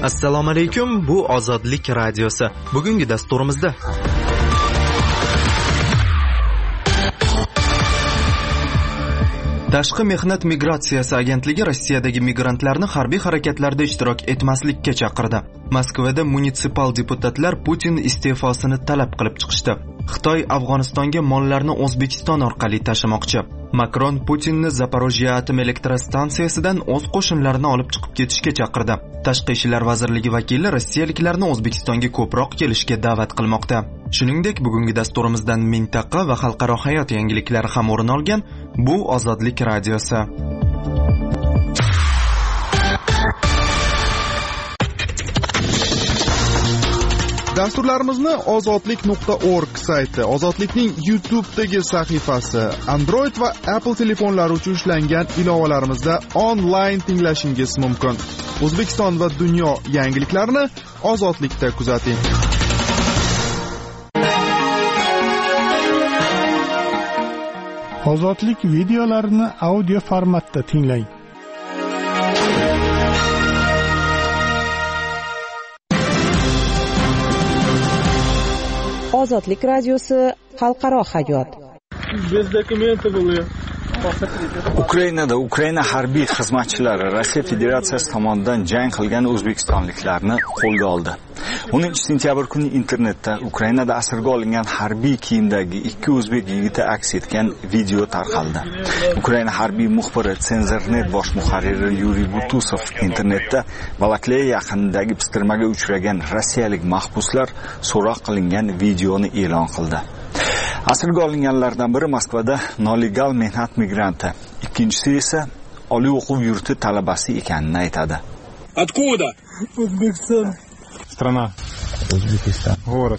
Assalomu alaykum, bu Ozodlik radiosi. Bugungi dasturimizda Tashqi mehnat migratsiyasi agentligi Rossiyadagi migrantlarni harbiy harakatlarda ishtirok etmaslikka chaqirdi. Moskvada munisipal deputatlar Putin iste'fosini talab qilib chiqishdi. Xitoy Afg'onistonga mollarni O'zbekiston orqali tashimoqchi. Makron Putinni Zaporojye atom elektrostansiyasidan o'z qo'shinlarini olib chiqib ketishga chaqirdi. Tashqi ishlar vazirligi vakili rossiyaliklarni O'zbekistonga ko'proq kelishga da'vat qilmoqda. Shuningdek, bugungi dasturimizdan mintaqa va xalqaro hayot yangiliklari ham o'rin olgan. Bu Ozodlik radiosi. Dasturlarimizni ozodlik.org sayti, Ozodlikning YouTube'dagi sahifasi, Android va Apple telefonlari uchun ishlangan ilovalarimizda onlayn tinglashingiz mumkin. O'zbekiston va dunyo yangiliklarini Ozodlikda kuzating. Ozodlik videolarini audio formatda tinglang. Ozodlik radiosi xalqaro hayot. Bez dokumenti bo'liyo. Ukrainada Ukraina harbiy xizmatchilari Rossiya Federatsiyasi tomonidan jang qilgan o'zbekistonliklarni qo'lga oldi. 10 sentyabr kuni internetda Ukrainada asirga olingan harbiy kiyimdagi ikki o'zbek yigiti aks etgan video tarqaldi. Ukraina harbiy muxbiri Senzernet bosh muharriri Yuriy Butusov internetda Balakleya yaqinidagi pistirmaga uchragan rossiyalik mahbuslar so'roq qilingan videoni e'lon qildi. Asirga olinganlardan biri Moskvada nolegal mehnat migranti, ikkinchisi esa oliy o'quv yurti talabasi ekanini aytadi. Откуда? O'zbekiston. Strana. O'zbekiston. Город.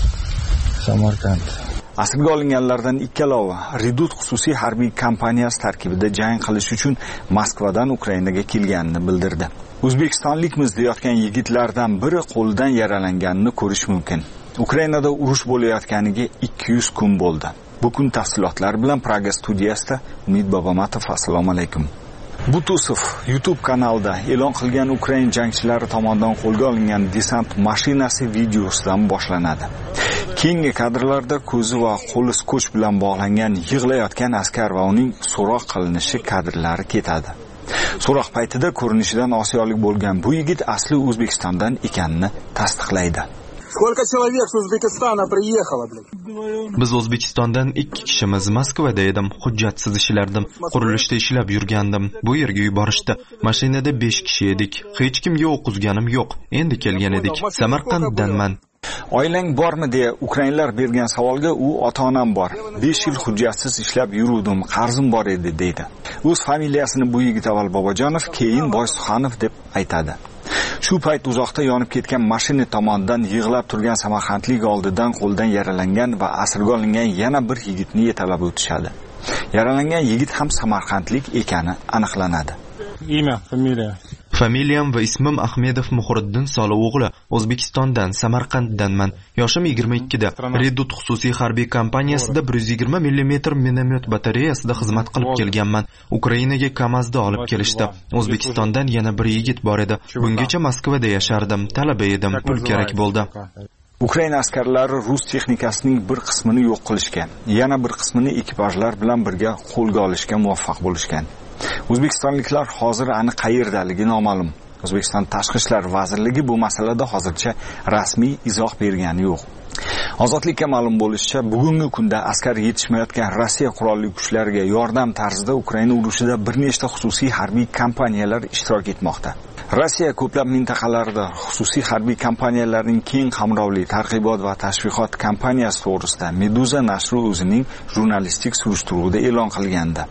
Samarqand. Asirga olinganlardan ikkalovi Redut xususiy harbiy kompaniyasi tarkibida jang qilish uchun Moskvadan Ukrainaga kelganini bildirdi. O'zbekistonlikmiz deyotgan yigitlardan biri qo'ldan yaralanganini ko'rish mumkin. Ukrainada urush bo'layotganiga 200 kun bo'ldi. Bu kun tafsilotlar bilan Praga studiyasida Umid Bobomatov. Assalomu alaykum. Butusov YouTube kanalida e'lon qilgan Ukraina jangchilari tomonidan qo'lga olingan desant mashinasi videosidan boshlanadi. Keyingi kadrlarda ko'zi va qo'li skoch bilan bog'langan yig'layotgan askar va uning so'roq qilinishi kadrlari ketadi. So'roq paytida ko'rinishidan osiyolik bo'lgan bu yigit asli O'zbekistondan ekanini tasdiqlaydi. Сколько человек с Узбекистана приехало, блядь? Biz O'zbekistondan 2 kishimiz. Moskvada edim, hujjatsiz ishlardim, qurilishda ishlab yurgandim. Bu yerga yuborishdi. Mashinada 5 kishi edik. Hech kimga o'q uzganim yo'q. Endi kelgan edik. Samarqanddanman. Oilang bormi deya ukrainlar bergan savolga u ota-onam bor. 5 yil hujjatsiz ishlab yuruvdim, qarzim bor edi deydi. O'z familiyasini bu yigit avval Bobojonov, keyin Boysuxanov deb aytadi. Shu payt uzoqda yonib ketgan mashina tomonidan yig'lab turgan samarqandlik oldidan qo'ldan yaralangan va asirga olingan yana bir yigitni yetalab o'tishadi. Yaralangan yigit ham samarqandlik ekani aniqlanadi. Imya, familiya. Familiyam va ismim Ahmedov Muhriddin Solovog'li. O'zbekistondan, Samarqanddanman. Yoshim 22 da. Redut xususiy harbiy kompaniyasida 120 mm minomyot batareyasida xizmat qilib kelganman. Ukrainaga Kamazda olib kelishdi. O'zbekistondan yana bir yigit bor edi. Bungacha Moskvada yashardim, talaba edim, pul kerak bo'ldi. Ukraina askarlari rus texnikasining bir qismini yo'q qilishgan, yana bir qismini ekipajlar bilan birga qo'lga olishga muvaffaq bo'lishgan. O'zbekistonliklar hozir aniq qayerdaligi noma'lum. O'zbekiston Tashqi ishlar vazirligi bu masalada hozircha rasmiy izoh bergani yo'q. Ozodlikka ma'lum bo'lishicha, bugungi kunda askar yetishmayotgan Rossiya qurolli kuchlariga yordam tarzida Ukraina urushida bir nechta xususiy harbiy kompaniyalar ishtirok etmoqda. Rossiya ko'plab mintaqalarda xususiy harbiy kompaniyalarning keng qamrovli targ'ibot va tashviqot kompaniyasi to'g'risida Meduza nashri o'zining jurnalistik surishtiruvida e'lon qilgandi.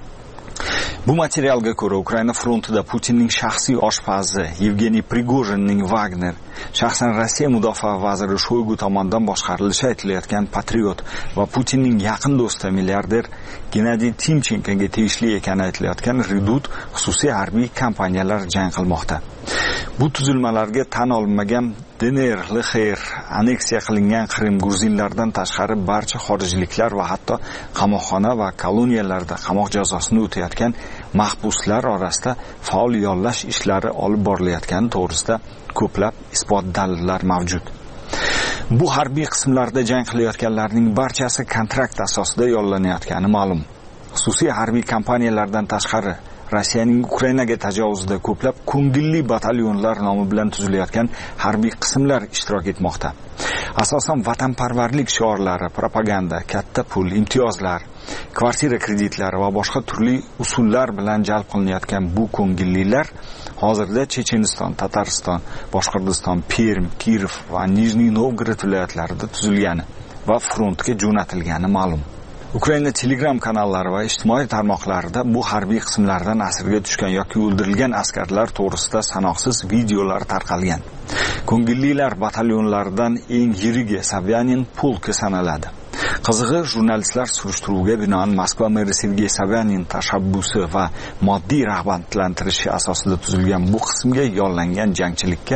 Bu materialga ko'ra Ukraina frontida Putinning shaxsiy oshpazi Yevgeniy Prigojinning Wagner, shaxsan Rossiya mudofaa vaziri Shoygu tomonidan boshqarilishi aytilayotgan Patriot va Putinning yaqin do'sti milliarder Gennadiy Timchenkoga tegishli ekani aytilayotgan Redut xususiy harbiy kompaniyalar jang qilmoqda. Bu tuzilmalarga tan olinmagan DNR, LXR, aneksiya qilingan Qrim gruzinlardan tashqari barcha xorijliklar va hatto qamoqxona va koloniyalarda qamoq jazosini o'tayotgan mahbuslar orasida faol yollash ishlari olib borilayotgani to'g'risida ko'plab isbot dalillar mavjud. Bu harbiy qismlarda jang qilayotganlarning barchasi kontrakt asosida yollanayotgani ma'lum. Xususiy harbiy kompaniyalardan tashqari Rossiyaning Ukrainaga tajovuzida ko'plab ko'ngilli batalyonlar nomi bilan tuzilayotgan harbiy qismlar ishtirok etmoqda. Asosan vatanparvarlik shiorlari, propaganda, katta pul, imtiyozlar, kvartira kreditlari va boshqa turli usullar bilan jalb qilinayotgan bu ko'ngillilar hozirda Checheniston, Tatariston, Boshqirdiston, Perm, Kiyev va Nijniy Novgorod viloyatlarida tuzilgani va frontga jo'natilgani ma'lum. Ukraina Telegram kanallari va ijtimoiy tarmoqlarida bu harbiy qismlardan asirga tushgan yoki o'ldirilgan askarlar to'g'risida sanoqsiz videolar tarqalgan. Ko'ngillilar batalyonlaridan eng yirigi Sobyanin polki sanaladi. Qizig'i, jurnalistlar surishtiruvga binoan Moskva meri Sergey Sobyanin tashabbusi va moddiy rag'batlantirishi asosida tuzilgan bu qismga yollangan jangchilikka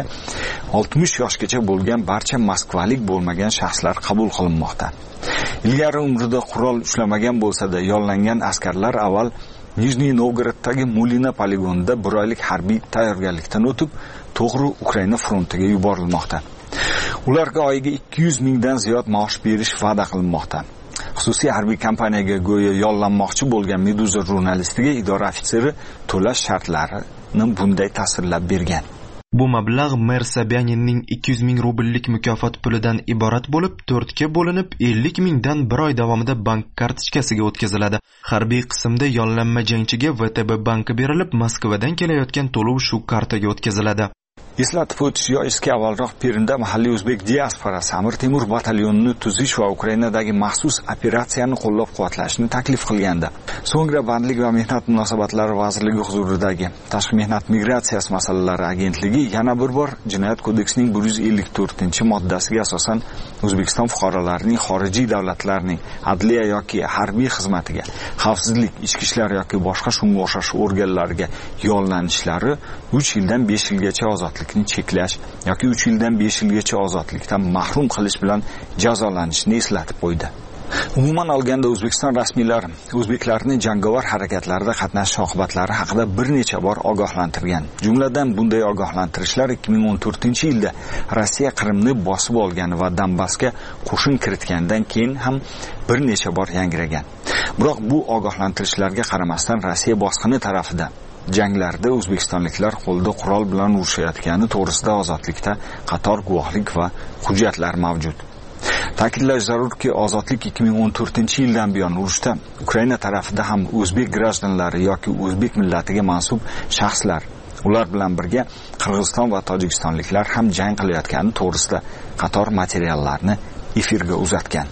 60 yoshgacha bo'lgan barcha moskvalik bo'lmagan shaxslar qabul qilinmoqda. Ilgari umrida qurol ushlamagan bo'lsa-da, yollangan askarlar avval Nijniy Novgoroddagi Mulina poligonida 1 oylik harbiy tayyorgarlikdan o'tib, to'g'ri Ukraina frontiga yuborilmoqda. Ularga oyiga 200 mingdan ziyod maosh berish va'da qilinmoqda. Xususiy harbiy kompaniyaga go'yo yollanmoqchi bo'lgan Meduza jurnalistiga idora ofitseri to'lash shartlarini bunday tasvirlab bergan. Bu mablag' mer Sobyaninning 200 ming rubllik mukofot pulidan iborat bo'lib, 4 ga bo'linib 50 mingdan 1 oy davomida bank kartochkasiga o'tkaziladi. Harbiy qismda yollanma jangchiga VTB banki berilib, Moskvadan kelayotgan to'lov shu kartaga o'tkaziladi. Eslatib o'tish joizki, avvalroq Permda mahalliy o'zbek diasporasi Amir Temur batalyonini tuzish va Ukrainadagi maxsus operatsiyani qo'llab-quvvatlashni taklif qilgandi. So'ngra Bandlik va mehnat munosabatlari vazirligi huzuridagi Tashqi mehnat migratsiyasi masalalari agentligi yana bir bor Jinoyat kodeksining 154-moddasiga asosan O'zbekiston fuqarolarining xorijiy davlatlarning adliya yoki harbiy xizmatiga, xavfsizlik, ichki ishlar yoki boshqa shunga o'xshash organlarga yollanishlari 3 yildan 5 yilgacha ozodlikni cheklash yoki 3 yildan 5 yilgacha ozodlikdan mahrum qilish bilan jazolanishini eslatib qo'ydi. Umuman olganda O'zbekiston rasmiylari o'zbeklarni jangovar harakatlarda qatnashish oqibatlari haqida bir necha bor ogohlantirgan. Jumladan bunday ogohlantirishlar 2014-yilda Rossiya Qrimni bosib olgan va Donbassga qo'shin kiritgandan keyin ham bir necha bor yangragan. Biroq bu ogohlantirishlarga qaramasdan Rossiya bosqini tarafida janglarda o'zbekistonliklar qo'lda qurol bilan urushayotgani to'g'risida ozodlikda qator guvohlik va hujjatlar mavjud. Ta'kidlash zarurki, ozodlik 2014-yildan buyon urushda Ukraina tarafida ham o'zbek grajdanlari yoki o'zbek millatiga mansub shaxslar, ular bilan birga Qirg'iziston va tojikistonliklar ham jang qilayotgani to'g'risida qator materiallarni efirga uzatgan.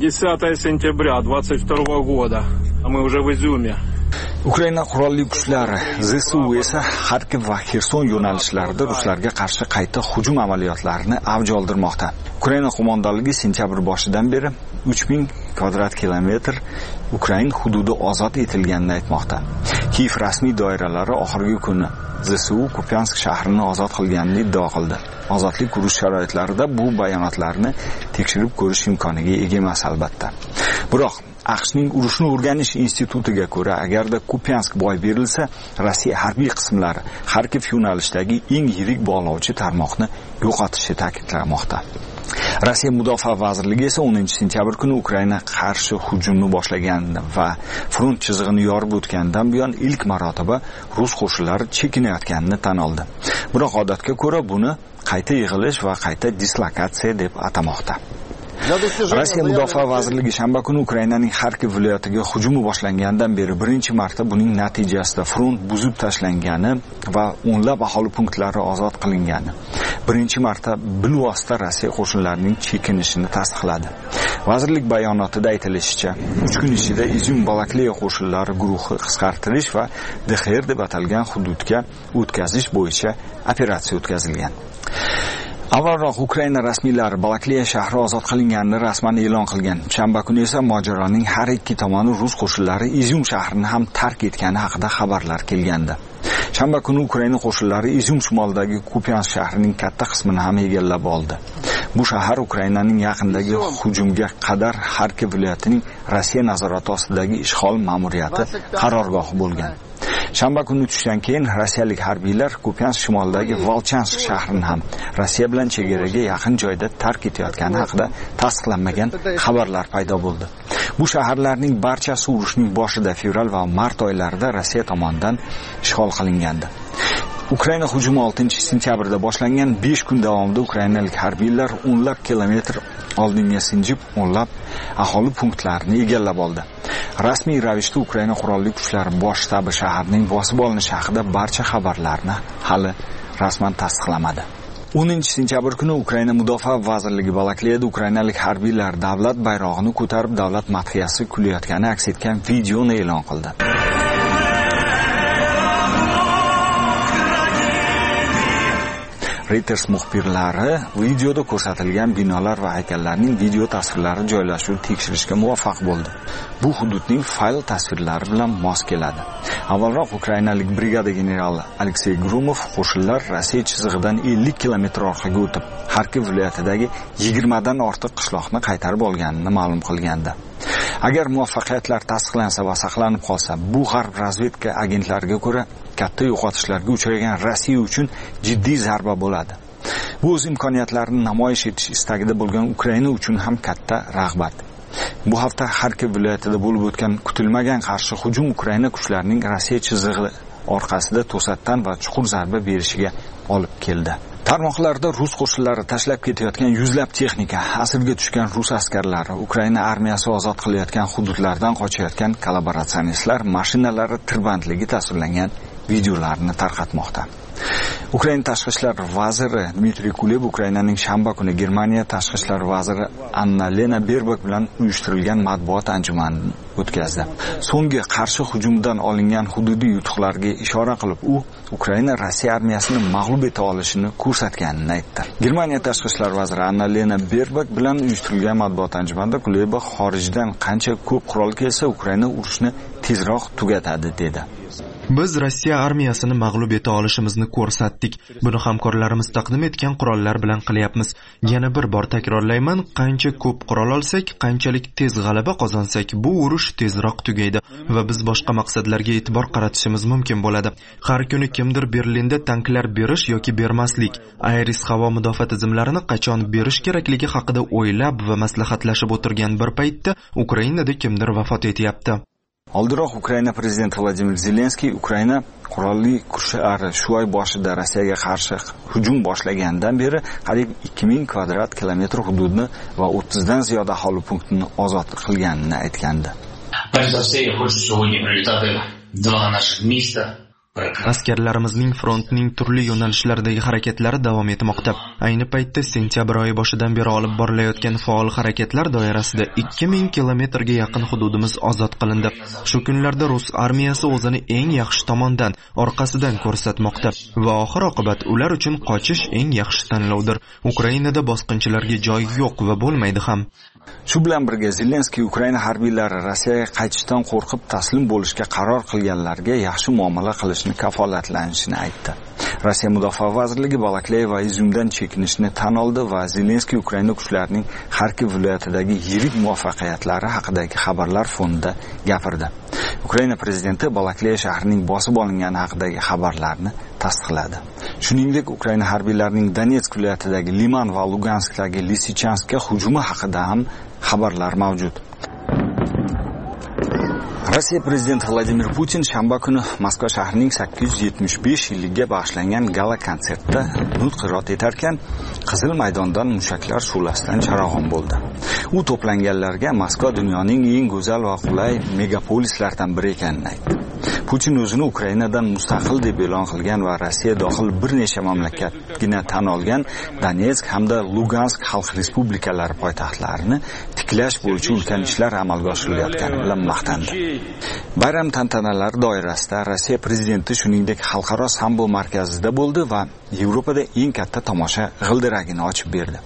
10 сентября 22 года, а мы уже в Изюме. Ukraina qurolli kuchlari ZSU esa Xarkov va Xerson yo'nalishlarida ruslarga qarshi qayta hujum amaliyotlarini avj oldirmoqda. Ukraina qo'mondonligi sentyabr boshidan beri 3000 kvadrat kilometr Ukraina hududi ozod etilganini aytmoqda. Kiyev rasmiy doiralari oxirgi kuni ZSU Kupiansk shahrini ozod qilganini iddao qildi. Ozodlik urush sharoitlarida bu bayonotlarni tekshirib ko'rish imkoniga ega emas albatta. Biroq AQShning urushni o'rganish institutiga ko'ra, agarda Kupiansk boy berilsa, Rossiya harbiy qismlari Xarkov yo'nalishidagi eng yirik bog'lovchi tarmoqni yo'qotishi ta'kidlanmoqda. Rossiya Mudofaa vazirligi esa 10-sentyabr kuni Ukraina qarshi hujumni boshlagan va front chizig'ini yorib o'tgandan buyon ilk marotaba rus qo'shinlari chekinayotganini tan oldi. Biroq odatga ko'ra buni qayta yig'ilish va qayta dislokatsiya deb atamoqda. Rossiya Mudofaa vazirligi shanba kuni Ukrainaning Xarkov viloyatiga hujumi boshlangandan beri birinchi marta buning natijasida front buzib tashlangani va o'nlab aholi punktlari ozod qilingani, birinchi marta bilvosita Rossiya qo'shinlarining chekinishini tasdiqladi. Vazirlik bayonotida aytilishicha, 3 kun ichida Izum Balakliya qo'shinlari guruhi qisqartirish va DXR deb atalgan hududga o'tkazish bo'yicha operatsiya o'tkazilgan. Avvalroq Ukraina rasmiylari Balakliya shahri ozod qilinganini rasman e'lon qilgan. Shanba kuni esa mojaroning har ikki tomoni rus qo'shinlari Izum shahrini ham tark etgani haqida xabarlar kelgandi. Shanba kuni Ukraina qo'shinlari Izum shimolidagi Kupiansk shahrining katta qismini ham egallab oldi. Bu shahar Ukrainaning yaqindagi hujumga qadar Xarkov viloyatining Rossiya nazorati ostidagi ishg'ol ma'muriyati qarorgohi bo'lgan. Shanba kuni tushdan keyin rossiyalik harbiylar Kupiansk shimolidagi Volchansk shahrini ham Rossiya bilan chegaraga yaqin joyda tark etayotgani haqida tasdiqlanmagan xabarlar paydo bo'ldi. Bu shaharlarning barchasi urushning boshida fevral va mart oylarida Rossiya tomonidan ishg'ol qilingandi. Ukraina hujumi 6-sentyabrda boshlangan 5 kun davomida ukrainalik harbiylar o'nlab kilometr oldinga sinjib, o'nlab aholi punktlarini egallab oldi. Rasmiy ravishda Ukraina qurolli kuchlari bosh shtabi shaharning bosib olinishi haqida barcha xabarlarni hali rasman tasdiqlamadi. 10-sentyabr kuni Ukraina mudofaa vazirligi Balaklayada ukrainalik harbiylar davlat bayrog'ini ko'tarib davlat madhiyasi kulayotgani aks etgan videoni e'lon qildi. Reuters muxbirlari videoda ko'rsatilgan binolar va haykallarning video tasvirlari joylashuvini tekshirishga muvaffaq bo'ldi. Bu hududning fayl tasvirlari bilan mos keladi. Avvalroq ukrainalik brigada generali Aleksey Grumov qo'shinlar Rossiya chizig'idan 50 kilometr orqaga o'tib, Xarkov viloyatidagi 20 dan ortiq qishloqni qaytarib olganini ma'lum qilgandi. Agar muvaffaqiyatlar tasdiqlansa va saqlanib qolsa, bu g'arb razvedka agentlariga ko'ra katta yo'qotishlarga uchragan Rossiya uchun jiddiy zarba bo'ladi. Bu o'z imkoniyatlarini namoyish etish istagida bo'lgan Ukraina uchun ham katta rag'bat. Bu hafta Xarkov viloyatida bo'lib o'tgan kutilmagan qarshi hujum Ukraina kuchlarining Rossiya chizig'i orqasida to'satdan va chuqur zarba berishiga olib keldi. Tarmoqlarda rus qo'shinlari tashlab ketayotgan yuzlab texnika, asirga tushgan rus askarlari, Ukraina armiyasi ozod qilayotgan hududlardan qochayotgan kollaboratsionistlar mashinalari tirbandligi tasvirlangan videolarni tarqatmoqda. Ukraina tashqi ishlar vaziri Dmitriy Kuleb Ukrainaning shanba kuni Germaniya tashqi ishlar vaziri Anna-Lena Baerbock bilan uyushtirilgan matbuot anjumanini o'tkazdi. So'nggi qarshi hujumdan olingan hududiy yutuqlarga ishora qilib, u Ukraina Rossiya armiyasini mag'lub eta olishini ko'rsatganini aytdi. Germaniya tashqi ishlar vaziri Anna-Lena Baerbock bilan uyushtirilgan matbuot anjumanida Kuleb xorijdan qancha ko'p qurol kelsa, Ukraina urushni tezroq tugatadi dedi. Biz Rossiya armiyasini mag'lub eta olishimizni ko'rsatdik. Buni hamkorlarimiz taqdim etgan qurollar bilan qilyapmiz. Yana bir bor takrorlayman, qancha ko'p qurol olsak, qanchalik tez g'alaba qozonsak, bu urush tezroq tugaydi va biz boshqa maqsadlarga e'tibor qaratishimiz mumkin bo'ladi. Har kuni kimdir Berlinda tanklar berish yoki bermaslik, Iris havo mudofaa tizimlarini qachon berish kerakligi haqida o'ylab va maslahatlashib o'tirgan bir paytda Ukrainada kimdir vafot etyapti. Oldinroq Ukraina prezidenti Vladimir Zelenskiy Ukraina qurolli kuchlari shu oy boshida Rossiyaga qarshi hujum boshlagandan beri qariyb 2000 kvadrat kilometr hududni va 30 dan ziyod aholi punktini ozod qilganini aytgandi. Askarlarimizning frontning turli yo'nalishlaridagi harakatlari davom etmoqda. Ayni paytda sentyabr oyi boshidan beri olib borilayotgan faol harakatlar doirasida 2000 kilometrga yaqin hududimiz ozod qilindi. Shu kunlarda rus armiyasi o'zini eng yaxshi tomondan, orqasidan ko'rsatmoqda va oxir oqibat ular uchun qochish eng yaxshi tanlovdir. Ukrainada bosqinchilarga joy yo'q va bo'lmaydi ham. Shu bilan birga Zelenskiy Ukraina harbiylari Rossiyaga qaytishdan qo'rqib taslim bo'lishga qaror qilganlarga yaxshi muomala qilishni kafolatlanishini aytdi. Rossiya mudofaa vazirligi Balakley va Izumdan chekinishni tan oldi va Zelenskiy Ukraina kuchlarining Xarkov viloyatidagi yirik muvaffaqiyatlari haqidagi xabarlar fonida gapirdi. Ukraina prezidenti Balakley shahrining bosib olingani haqidagi xabarlarni tasdiqladi. Shuningdek, Ukraina harbiylarining Donetsk viloyatidagi Liman va Luganskdagi Lisichanskka hujumi haqida ham xabarlar mavjud. Rossiya prezidenti Vladimir Putin shanba kuni Moskva shahrining 875 yilligiga bag'ishlangan gala konsertda nutq iroat etarkan, Qizil maydondan mushaklar shu'lasidan charog'on bo'ldi. U to'planganlarga Moskva dunyoning eng go'zal va qulay megapolislardan biri ekanini aytdi. Putin o'zini Ukrainadan mustaqil deb e'lon qilgan va Rossiya dohil bir necha mamlakatgina tan olgan Donetsk hamda Lugansk xalq respublikalari poytaxtlarini tiklash bo'yicha ulkan ishlar amalga oshirilayotgani bilan maqtandi. Bayram tantanalari doirasida Rossiya prezidenti shuningdek xalqaro sambo markazida bo'ldi va Yevropada eng katta tomosha g'ildiragini ochib berdi.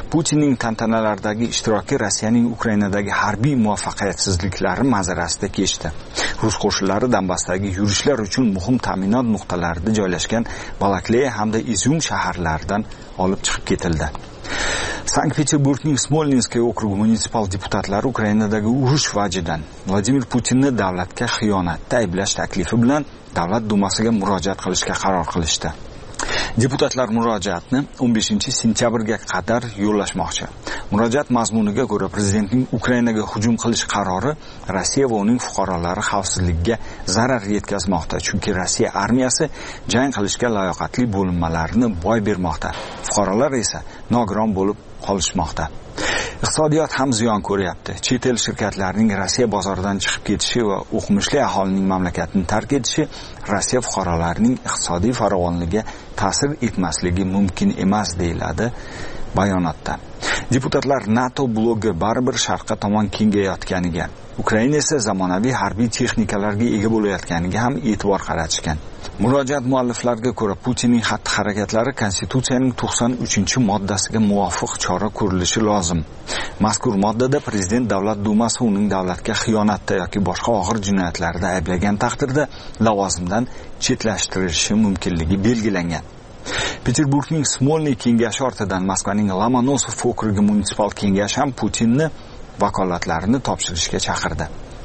Putinning tantanalardagi ishtiroki Rossiyaning Ukrainadagi harbiy muvaffaqiyatsizliklari manzarasida kechdi. Rus qo'shinlari Donbassdagi yurishlar uchun muhim ta'minot nuqtalarida joylashgan Balakleya hamda Izyum shaharlaridan olib chiqib ketildi. Sankt-Peterburgning Smolninskiy okrugi munisipal deputatlari Ukrainadagi urush vajidan Vladimir Putinni davlatga xiyonatda ayblash taklifi bilan Davlat dumasiga murojaat qilishga qaror qilishdi. Deputatlar murojaatni 15-sentyabrga qadar yo'llashmoqchi. Murojaat mazmuniga ko'ra prezidentning Ukrainaga hujum qilish qarori Rossiya va uning fuqarolari xavfsizligiga zarar yetkazmoqda, chunki Rossiya armiyasi jang qilishga layoqatli bo'linmalarini boy bermoqda. Fuqarolar esa nogiron bo'lib qolishmoqda. Iqtisodiyot ham ziyon ko'ryapti. Chet el shirkatlarining Rossiya bozoridan chiqib ketishi va o'qimishli aholining mamlakatni tark etishi Rossiya fuqarolarining iqtisodiy farovonligiga ta'sir etmasligi mumkin emas deyiladi bayonotda. Deputatlar NATO blogi baribir sharqqa tomon kengayotganiga, Ukraina esa zamonaviy harbiy texnikalarga ega bo'layotganiga ham e'tibor qaratishgan. Murojaat mualliflariga ko'ra Putinning xatti-harakatlari Konstitutsiyaning 93-moddasiga muvofiq chora ko'rilishi lozim. Mazkur moddada prezident Davlat dumasi uning davlatga xiyonatda yoki boshqa og'ir jinoyatlarda ayblagan taqdirda lavozimdan chetlashtirilishi mumkinligi belgilangan. Peterburgning Smolniy kengashi ortidan Moskvaning Lomonosov okrugi munisipal kengashi ham Putinni vakolatlarini topshirishga chaqirdi.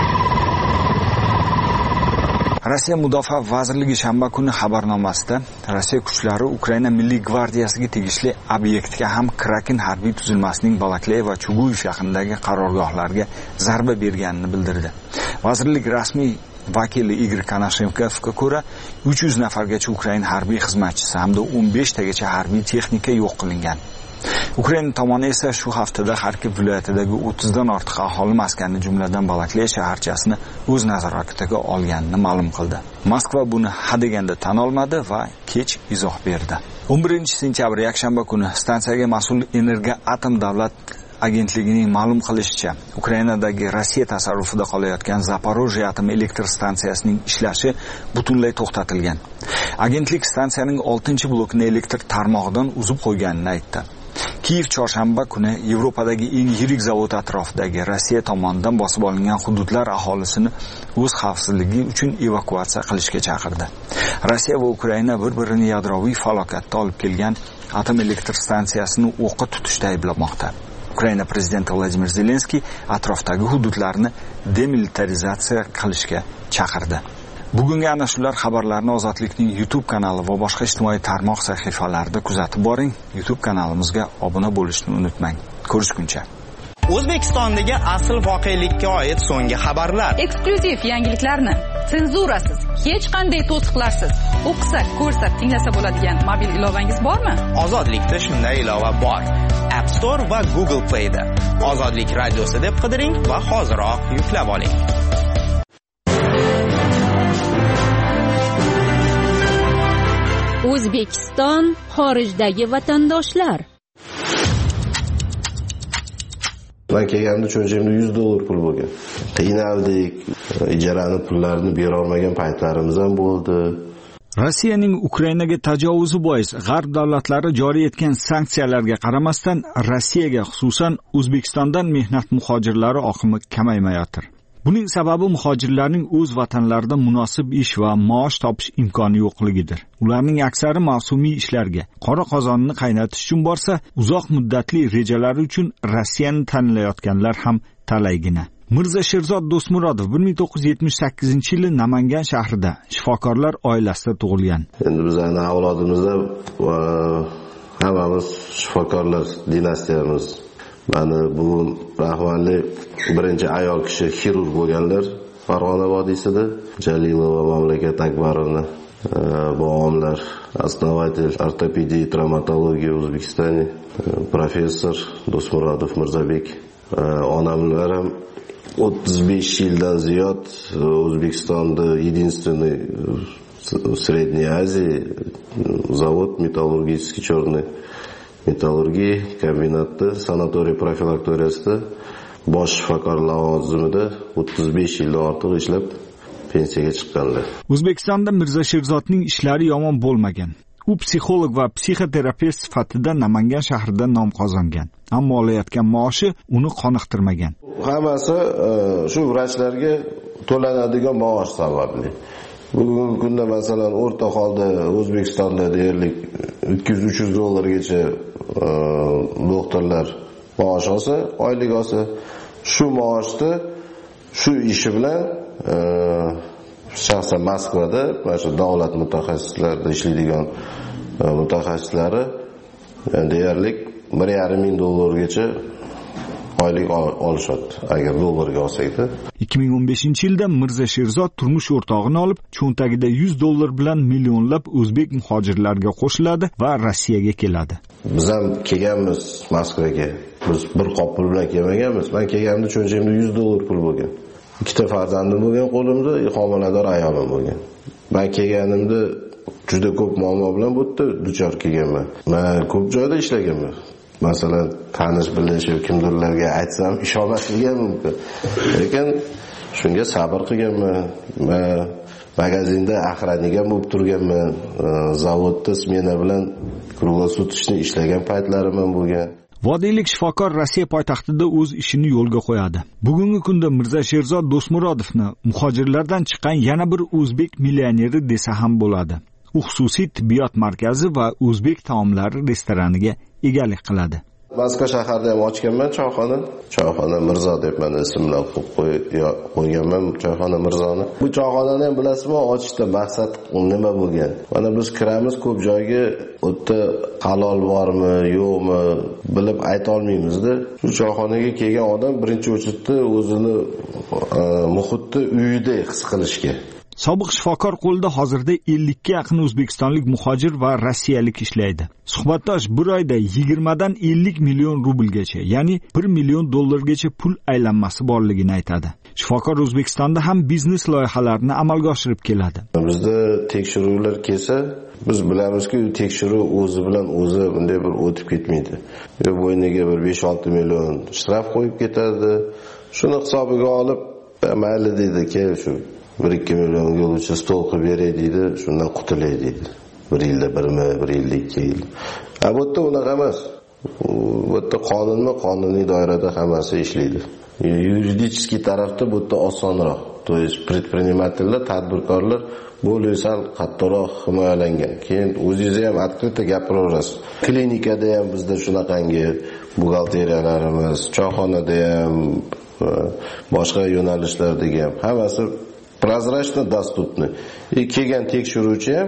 Rossiya Mudofaa vazirligi shanba kuni xabarnomasida Rossiya kuchlari Ukraina Milliy gvardiyasiga tegishli obyektga ham Kraken harbiy tuzilmasining Balakleya va Chuguyev yaqinidagi qarorgohlarga zarba berganini bildirdi. Vazirlik rasmiy vakili Igor Konashenkovga ko'ra 300 nafargacha Ukraina harbiy xizmatchisi hamda 15 tagacha harbiy texnika yo'q qilingan. Ukraina tomoni esa shu haftada Xarkov viloyatidagi 30 dan ortiq aholi maskanini, jumladan Balakleya shaharchasini o'z nazoratiga olganini ma'lum qildi. Moskva buni hadeganda tan olmadi va kech izoh berdi. 11-sentyabr yakshanba kuni stansiyaga mas'ul Energoatom davlat agentligining ma'lum qilishicha, Ukrainadagi Rossiya tasarrufida qolayotgan Zaporojye atom elektr stansiyasining ishlashi butunlay to'xtatilgan. Agentlik stansiyaning 6-blokini elektr tarmog'idan uzib qo'yganini aytdi. Kiyev chorshanba kuni Yevropadagi eng yirik zavod atrofidagi Rossiya tomonidan bosib olingan hududlar aholisini o'z xavfsizligi uchun evakuatsiya qilishga chaqirdi. Rossiya va Ukraina bir-birini yadroviy falokatga olib kelgan atom elektr stansiyasini o'qqa tutishda ayblamoqda. Ukraina prezidenti Vladimir Zelenskiy atrofdagi hududlarni demilitarizatsiya qilishga chaqirdi. Bugungi ana shular xabarlarni Ozodlikning YouTube kanali va boshqa ijtimoiy tarmoq sahifalarida kuzatib boring. YouTube kanalimizga obuna bo'lishni unutmang. Ko'rishguncha. O'zbekistondagi asl voqelikka oid so'nggi xabarlar, eksklyuziv yangiliklarni senzurasiz, hech qanday to'siqlarsiz o'qisak, ko'rsak, tinglasa bo'ladigan mobil ilovangiz bormi? Ozodlikda shunday ilova bor. App Store va Google Play da Ozodlik radiosi deb qidiring va hoziroq yuklab oling. O'zbekiston xorijdagi vatandoshlar. Men kelganda cho'nchimda $100 pul bo'lgan. Qiynaldik, ijarani pullarini bera olmagan paytlarimiz ham bo'ldi. Rossiyaning Ukrainaga tajovuzi bois G'arb davlatlari joriy etgan sanksiyalarga qaramasdan Rossiyaga, xususan O'zbekistondan mehnat muhojirlari oqimi kamaymayotir. Buning sababi muhojirlarning o'z vatanlarida munosib ish va maosh topish imkoni yo'qligidir. Ularning aksari mavsumiy ishlarga, qora qozonni qaynatish uchun borsa, uzoq muddatli rejalari uchun Rossiyani tanlayotganlar ham talaygina. Mirza Sherzod Do'smurodov 1978-yili Namangan shahrida shifokorlar oilasida tug'ilgan. Endi bizning avlodimizda hammamiz shifokorlar dinastiyamiz. Mana bu rahmatli birinchi ayol kishi xirurg bo'lganlar Farg'ona vodiysida, Jalilova mamlakat akbarini bog'omlar, основатель ортопедии и травматологии O'zbekiston, professor Do'smurodov Mirzabek. Onamlar ham 35 yildan ziyod O'zbekistonda единственный в Средней Азии завод металлургический черный metallurgiya kombinatida sanatoriy profilaktoriyasida bosh shifokor lavozimida 35 yildan ortiq ishlab pensiyaga chiqqanlar. O'zbekistonda Mirza Sherzodning ishlari yomon bo'lmagan. U psixolog va psixoterapevt sifatida Namangan shahrida nom qozongan. Ammo olayotgan maoshi uni qoniqtirmagan. Hammasi shu vrachlarga to'lanadigan maosh sababli. Bugungi kunda masalan o'rta holda O'zbekistonda deyarli 200-300 dollargacha doktorlar maosh olsa, oylik olsa, shu maoshni shu ishi bilan shaxsan Moskvada mana shu davlat mutaxassislarida ishlaydigan mutaxassislari deyarli 1,5 ming dollargacha oylik olishadi agar dollarga olsak-da. 2015-yilda Mirza Sherzod turmush o'rtog'ini olib, cho'ntagida 100 dollar bilan millionlab o'zbek muhojirlarga qo'shiladi va Rossiyaga keladi. Biz ham kelganmiz Moskvaga. Biz bir qop pul bilan kelmaganmiz. Men kelganimda cho'ntagimda 100 dollar pul bo'lgan. Ikkita farzandim bo'lgan, qo'limda homilador ayolim bo'lgan. Men kelganimda juda ko'p muammo bilan bu yerda duchor kelganman. Men ko'p joyda ishlaganman. Masalan, tanish bilish yoki kimdirlarga aytsam ishonmasligi mumkin. Lekin shunga sabr qilganman. Men magazinda охранник ham bo'lib turganman. Zavodda smena bilan kruglosutishni ishlagan paytlarim ham bo'lgan. Vodiylik shifokor Rossiya poytaxtida o'z ishini yo'lga qo'yadi. Bugungi kunda Mirza Sherzod Do'smurodovni muhojirlardan chiqqan yana bir o'zbek millioneri desa ham bo'ladi. U xususiy tibbiyot markazi va o'zbek taomlari restoraniga egalik qiladi. Moskva shahrida ham ochganman choyxona. Choyxona Mirzo deb men ism bilan qo'yganman choyxona Mirzoni. Bu choyxonani ham bilasizmi, ochishda maqsad nima bo'lgan? Mana biz kiramiz ko'p joyga, o'tda halol bormi, yo'qmi bilib ayta olmaymiz-da. Shu choyxonaga kelgan odam birinchi o'chitda o'zini muhitda uyida his qilishga. Sobiq shifokor qo'lida hozirda 50 ga yaqin o'zbekistonlik muhojir va rossiyalik ishlaydi. Suhbatdosh bir oyda 20 dan 50 million rublgacha, ya'ni 1 million dollargacha pul aylanmasi borligini aytadi. Shifokor O'zbekistonda ham biznes loyihalarini amalga oshirib keladi. Bizda tekshiruvlar kelsa, biz bilamizki, tekshiruv o'zi bilan o'zi bunday bir o'tib ketmaydi. Bo'yniga bir 5-6 million shtraf qo'yib ketadi. Shuni hisobiga olib, mayli deydi, kel shu 1-2 million yo'lovchi stol qilib beray deydi, shundan qutulay deydi. 1 yilda 1mi, 1 yilda 2 yil. Bu yerda unaqa emas. Bu yerda qonuniy doirada hammasi ishlaydi. Yuridik tarafda bu yerda osonroq. To есть предпринимательlar, tadbirkorlar bo'lib sal qattiqroq himoyalangan. Keyin o'zingiz ham открыто gapiraverasiz. Klinikada ham bizda shunaqangi buxgalteriyalarimiz, choyxonada ham boshqa yo'nalishlardagi ham hammasi prozrachno dostupni. Kelgan tekshiruvchi ham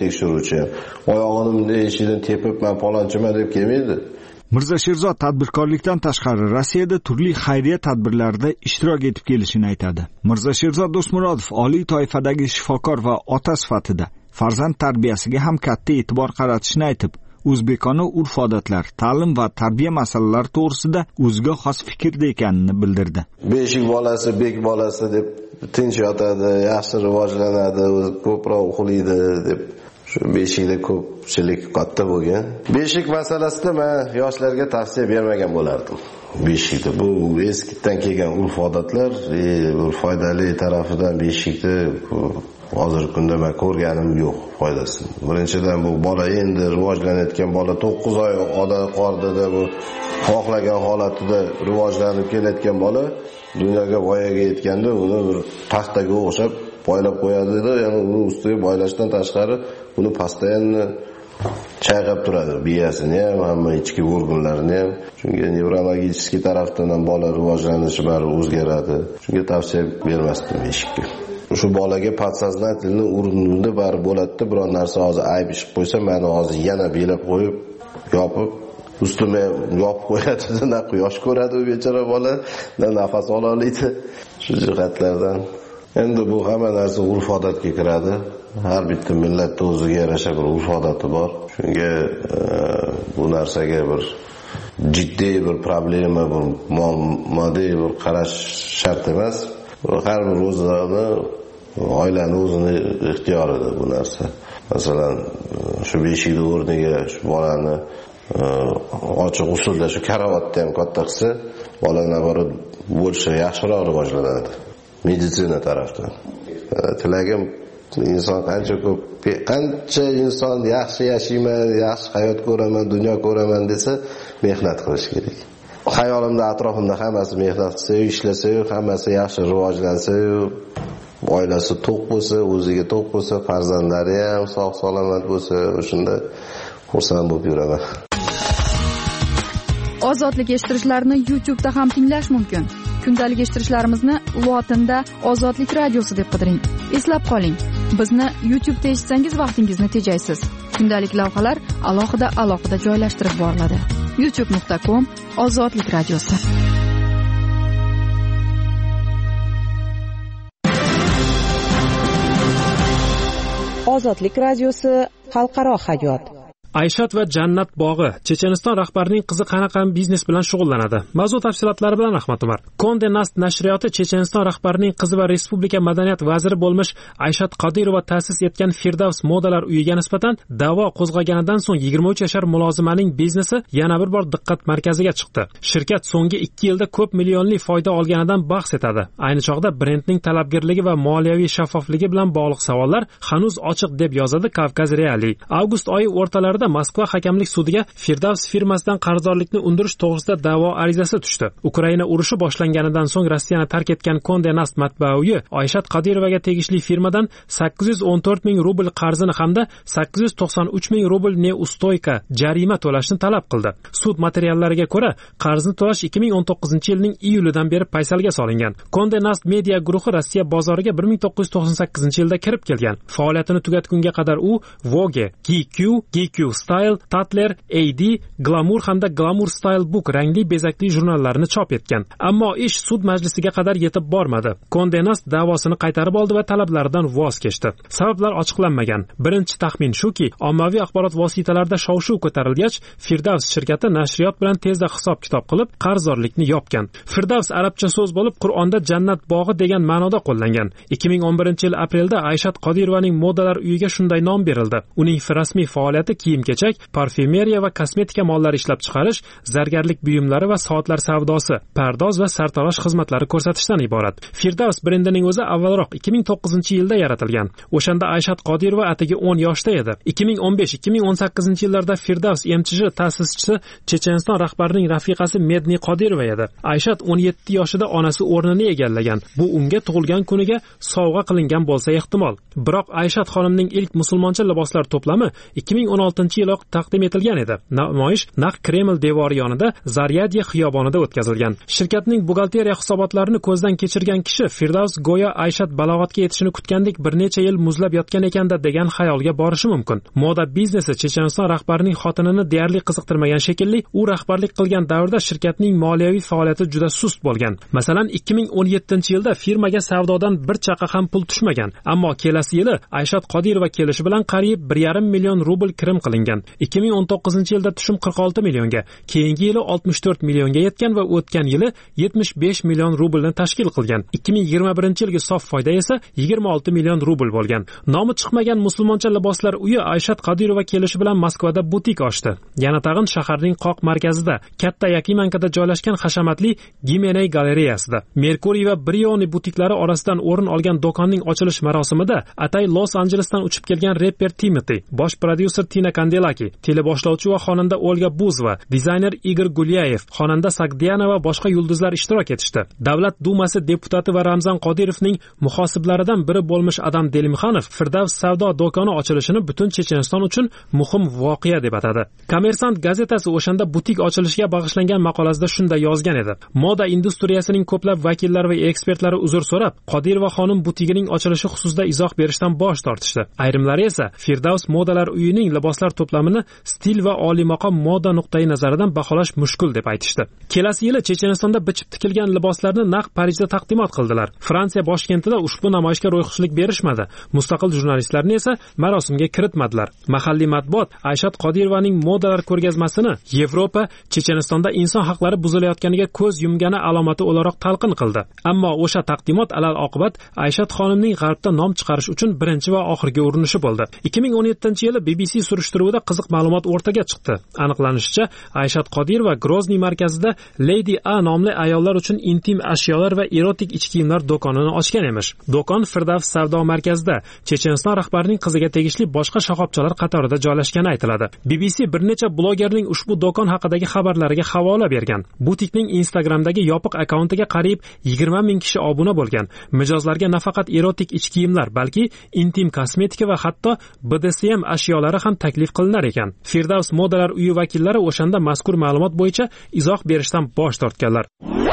oyog'ini bunday eshidan tepib, men palonchiman deb kelmaydi. Mirza Sherzod tadbirkorlikdan tashqari Rossiyada turli xayriya tadbirlarida ishtirok etib kelishini aytadi. Mirza Sherzod Do'smurodov oliy toifadagi shifokor va ota sifatida farzand tarbiyasiga ham katta e'tibor qaratishini aytib, o'zbekona urf-odatlar, ta'lim va tarbiya masalalari to'g'risida o'ziga xos fikrda ekanini bildirdi. Beshik bolasi, bek bolasi deb tinch yotadi, yaxshi rivojlanadi, ko'proq uxlaydi deb shu beshikda ko'pchilik katta bo'lgan. Beshik masalasida men yoshlarga tavsiya bermagan bo'lardim. Beshikda bu eskidan kelgan urf-odatlar, bir foydali tarafidan beshikda hozirgi kunda men ko'rganim yo'q foydasini. Birinchidan bu bola endi rivojlanayotgan bola 9 oy qornida bu xohlagan holatida rivojlanib kelayotgan bola dunyoga voyaga yetganda uni bir taxtaga o'xshab boylab qo'yadi-da, ya'ni uni ustiga boylashdan tashqari uni постоянно chayqab turadi, biyasini ham, hamma ichki organlarini ham. Chunki nevrologik tarafdan ham bola rivojlanishi bari o'zgaradi. Shunga tavsiya bermasdim beshikka. Shu bolaga podsoznательный o'rnida bari bo'ladi-da, biror narsa hozir ayb ishib qo'ysa, meni hozir yana belab qo'yib, yopib, ustimga yopib qo'yadi, na quyosh ko'radi u bechora bola, na nafas ola oladi. Shu jihatlardan endi bu hamma narsa urf-odatga kiradi. Har bitta millatda o'ziga yarasha bir urf-odati bor. Shunga bu narsaga bir jiddiy bir problema, bir moddiy bir qarash shart emas. Har bir o'zini oilani o'zini ixtiyorida bu narsa. Masalan, shu beshikni o'rniga shu bolani ochiq usulda shu karavotda ham katta qilsa, bola naborot bo'lsa yaxshiroq rivojlanadi. Meditsina tarafdan. Tilagim Inson qancha inson yaxshi yashayman, yaxshi hayot ko'raman, dunyo ko'raman desa, mehnat qilish kerak. Hayolimda, atrofimda hammasi mehnat qilsa, ishlasa, hammasi yaxshi rivojlansa, oilasi to'q bo'lsa, o'ziga to'q bo'lsa, farzandlari ham sog' salomat bo'lsa, o'shunda xursand bo'lib yuraman. Ozodlik eshittirishlarni YouTube'da ham tinglash mumkin. Kundalik eshittirishlarimizni lotinda Ozodlik radiosi deb qidiring. Eslab qoling, bizni YouTube'da eshitsangiz vaqtingizni tejaysiz. Kundalik lavhalar alohida joylashtirib boriladi. youtube.com/Ozodlik radiosi. Ozodlik radiosi xalqaro hayot. Ayshat va Jannat bog'i. Checheniston rahbarining qizi qanaqa biznes bilan shug'ullanadi? Mavzu tafsilotlari bilan Ahmad Umar. Konde Nast nashriyoti Checheniston rahbarining qizi va respublika madaniyat vaziri bo'lmish Ayshat Qodirova ta'sis etgan Firdavs modalar uyiga nisbatan da'vo qo'zg'aganidan so'ng 23 yashar mulozimaning biznesi yana bir bor diqqat markaziga chiqdi. Shirkat so'nggi 2 yilda ko'p millionli foyda olganidan bahs etadi. Ayni chog'da brendning talabgirligi va moliyaviy shaffofligi bilan bog'liq savollar hanuz ochiq deb yozadi Kavkaz Reali. Avgust oyi o'rtalarida Moskva hakamlik sudiga Firdavs firmasidan qarzdorlikni undirish to'g'risida da'vo arizasi tushdi. Ukraina urushi boshlanganidan so'ng Rossiyani tark etgan Konde Nast matbaa uyi Ayshat Qodirovaga tegishli firmadan 814 ming rubl qarzini hamda 893 ming rubl neustoyka jarima to'lashni talab qildi. Sud materiallariga ko'ra, qarzni to'lash 2019-yilning iyulidan beri paysalga solingan. Konde Nast media guruhi Rossiya bozoriga 1998-yilda kirib kelgan. Faoliyatini tugatgunga qadar u Vogue, GQ Style, Tatler, AD, Glamour hamda Glamour Style Book rangli bezakli jurnallarini chop etgan. Ammo ish sud majlisiga qadar yetib bormadi. Konde Nast da'vosini qaytarib oldi va talablaridan voz kechdi. Sabablar ochiqlanmagan. Birinchi taxmin shuki, ommaviy axborot vositalarida shov-shuv ko'tarilgach, Firdavs shirkati nashriyot bilan tezda hisob-kitob qilib, qarzdorlikni yopgan. Firdavs arabcha so'z bo'lib, Qur'onda jannat bog'i degan ma'noda qo'llangan. 2011-yil aprelda Ayshat Qodirovaning modalar uyiga shunday nom berildi. Uning rasmiy faoliyati kiyim-kechak, parfyumeriya va kosmetika mollari ishlab chiqarish, zargarlik buyumlari va soatlar savdosi, pardoz va sartarosh xizmatlari ko'rsatishdan iborat. Firdavs brendining o'zi avvalroq 2009-yilda yaratilgan. O'shanda Ayshat Qodirova atigi 10 yoshda edi. 2015-2018-yillarda Firdavs MCJ ta'sischisi Checheniston rahbarining rafiqasi Medni Qodirova edi. Ayshat 17 yoshida onasi o'rnini egallagan. Bu unga tug'ilgan kuniga sovg'a qilingan bo'lsa ehtimol. Biroq Ayshat xonimning ilk musulmoncha liboslar to'plami 2016-yiloq taqdim etilgan edi. Namoyish naq Kreml devori yonida Zaryadye xiyobonida o'tkazilgan. Shirkatning buxgalteriya hisobotlarini ko'zdan kechirgan kishi Firdavs go'yo Ayshat balog'atga yetishini kutgandek bir necha yil muzlab yotgan ekanda degan xayolga borishi mumkin. Moda biznesi Checheniston rahbarining xotinini deyarli qiziqtirmagan shekilli, u rahbarlik qilgan davrda shirkatning moliyaviy faoliyati juda sust bo'lgan. Masalan, 2017-yilda firmaga savdodan bir chaqa ham pul tushmagan. Ammo kelasi yili Ayshat Qodirova kelishi bilan qariyb 1,5 million rubl kirim qilingan. 2019-yilda tushum 46 millionga, keyingi yili 64 millionga yetgan va o'tgan yili 75 million rublni tashkil qilgan. 2021-yilgi sof foyda esa 26 million rubl bo'lgan. Nomi chiqmagan musulmoncha liboslar uyi Ayshat Qodirova kelishi bilan Moskvada butik ochdi. Yana tag'in shaharning qoq markazida, katta Yakimankada joylashgan hashamatli Gimeney galereyasida. Merkuriy va Brioni butiklari orasidan o'rin olgan do'konning ochilish marosimida atay Los Anjelesdan uchib kelgan reper Timothy, bosh prodyuser Tina Kandelaki, teleboshlovchi va xonanda Olga Buzova, dizayner Igor Gulyayev, xonanda Sagdiana va boshqa yulduzlar ishtirok etishdi. Davlat dumasi deputati va Ramzan Qodirovning muhosiblaridan biri bo'lmish Adam Delimxanov Firdavs savdo do'koni ochilishini butun Checheniston uchun muhim voqea deb atadi. Kommersant gazetasi o'shanda butik ochilishiga bag'ishlangan maqolasida shunday yozgan edi. Moda industriyasining ko'plab vakillari va ekspertlari uzr so'rab, Qodirova xonim butigining ochilishi xususida izoh berishdan bosh tortishdi. Ayrimlari esa Firdavs modalar uyining liboslar to'plamini stil va oliy maqom moda nuqtai nazaridan baholash mushkul deb aytishdi. Kelasi yili Chechenistonda bichib tikilgan liboslarni naq Parijda taqdimot qildilar. Fransiya boshkentida ushbu namoyishga ro'yxatchilik berishmadi. Mustaqil jurnalistlarni esa marosimga kiritmadilar. Mahalliy matbuot Ayshat Qodirovaning modalar ko'rgazmasini Yevropa Chechenistonda inson haqlari buzilayotganiga ko'z yumgani alomati o'laroq talqin qildi. Ammo o'sha taqdimot alal oqibat Ayshat xonimning g'arbda nom chiqarish uchun birinchi va oxirgi urinishi bo'ldi. 2017-yili BBC surishtiruv surishtiruvida qiziq ma'lumot o'rtaga chiqdi. Aniqlanishicha, Ayshat Qodirova Grozniy markazida Lady A nomli ayollar uchun intim ashyolar va erotik ichki kiyimlar do'konini ochgan emish. Do'kon Firdavs savdo markazida Checheniston rahbarining qiziga tegishli boshqa shoxobchalar qatorida joylashgani aytiladi. BBC bir necha blogerning ushbu do'kon haqidagi xabarlariga havola bergan. Butikning Instagramdagi yopiq akkauntiga qariyb 20 ming kishi obuna bo'lgan. Mijozlarga nafaqat erotik ichki kiyimlar, balki intim kosmetika va hatto BDSM ashyolari ham taklif qilinar ekan. Firdavs modalar uyi vakillari o'shanda mazkur ma'lumot bo'yicha izoh berishdan bosh tortganlar.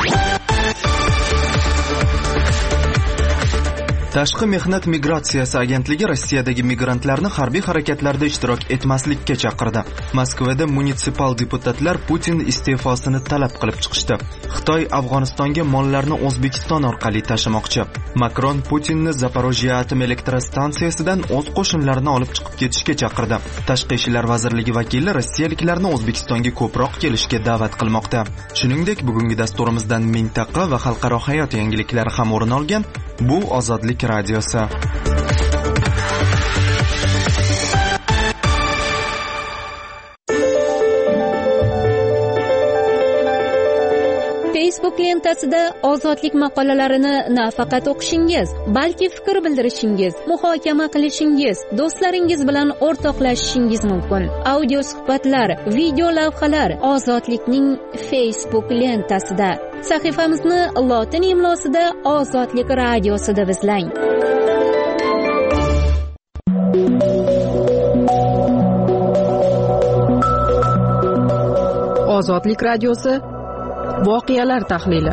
Tashqi mehnat migratsiyasi agentligi Rossiyadagi migrantlarni harbiy harakatlarda ishtirok etmaslikka chaqirdi. Moskvada munitsipal deputatlar Putin iste'fosini talab qilib chiqishdi. Xitoy Afg'onistonga mollarni O'zbekiston orqali tashimoqchi. Makron Putinni Zaporojye atom elektrostansiyasidan o'z qo'shinlarini olib chiqib ketishga chaqirdi. Tashqi ishlar vazirligi vakili rossiyaliklarni O'zbekistonga ko'proq kelishga da'vat qilmoqda. Shuningdek, bugungi dasturimizdan mintaqa va xalqaro hayot yangiliklari ham o'rin olgan. Bu Ozodlik radiosi. Facebook lentasida ozodlik maqolalarini nafaqat o'qishingiz, balki fikr bildirishingiz, muhokama qilishingiz, do'stlaringiz bilan o'rtoqlashishingiz mumkin. Audio suhbatlar, video lavhalar Ozodlikning Facebook lentasida. Sahifamizni lotin imlosida Ozodlik radiosi deb izlang. Ozodlik radiosi voqealar tahlili.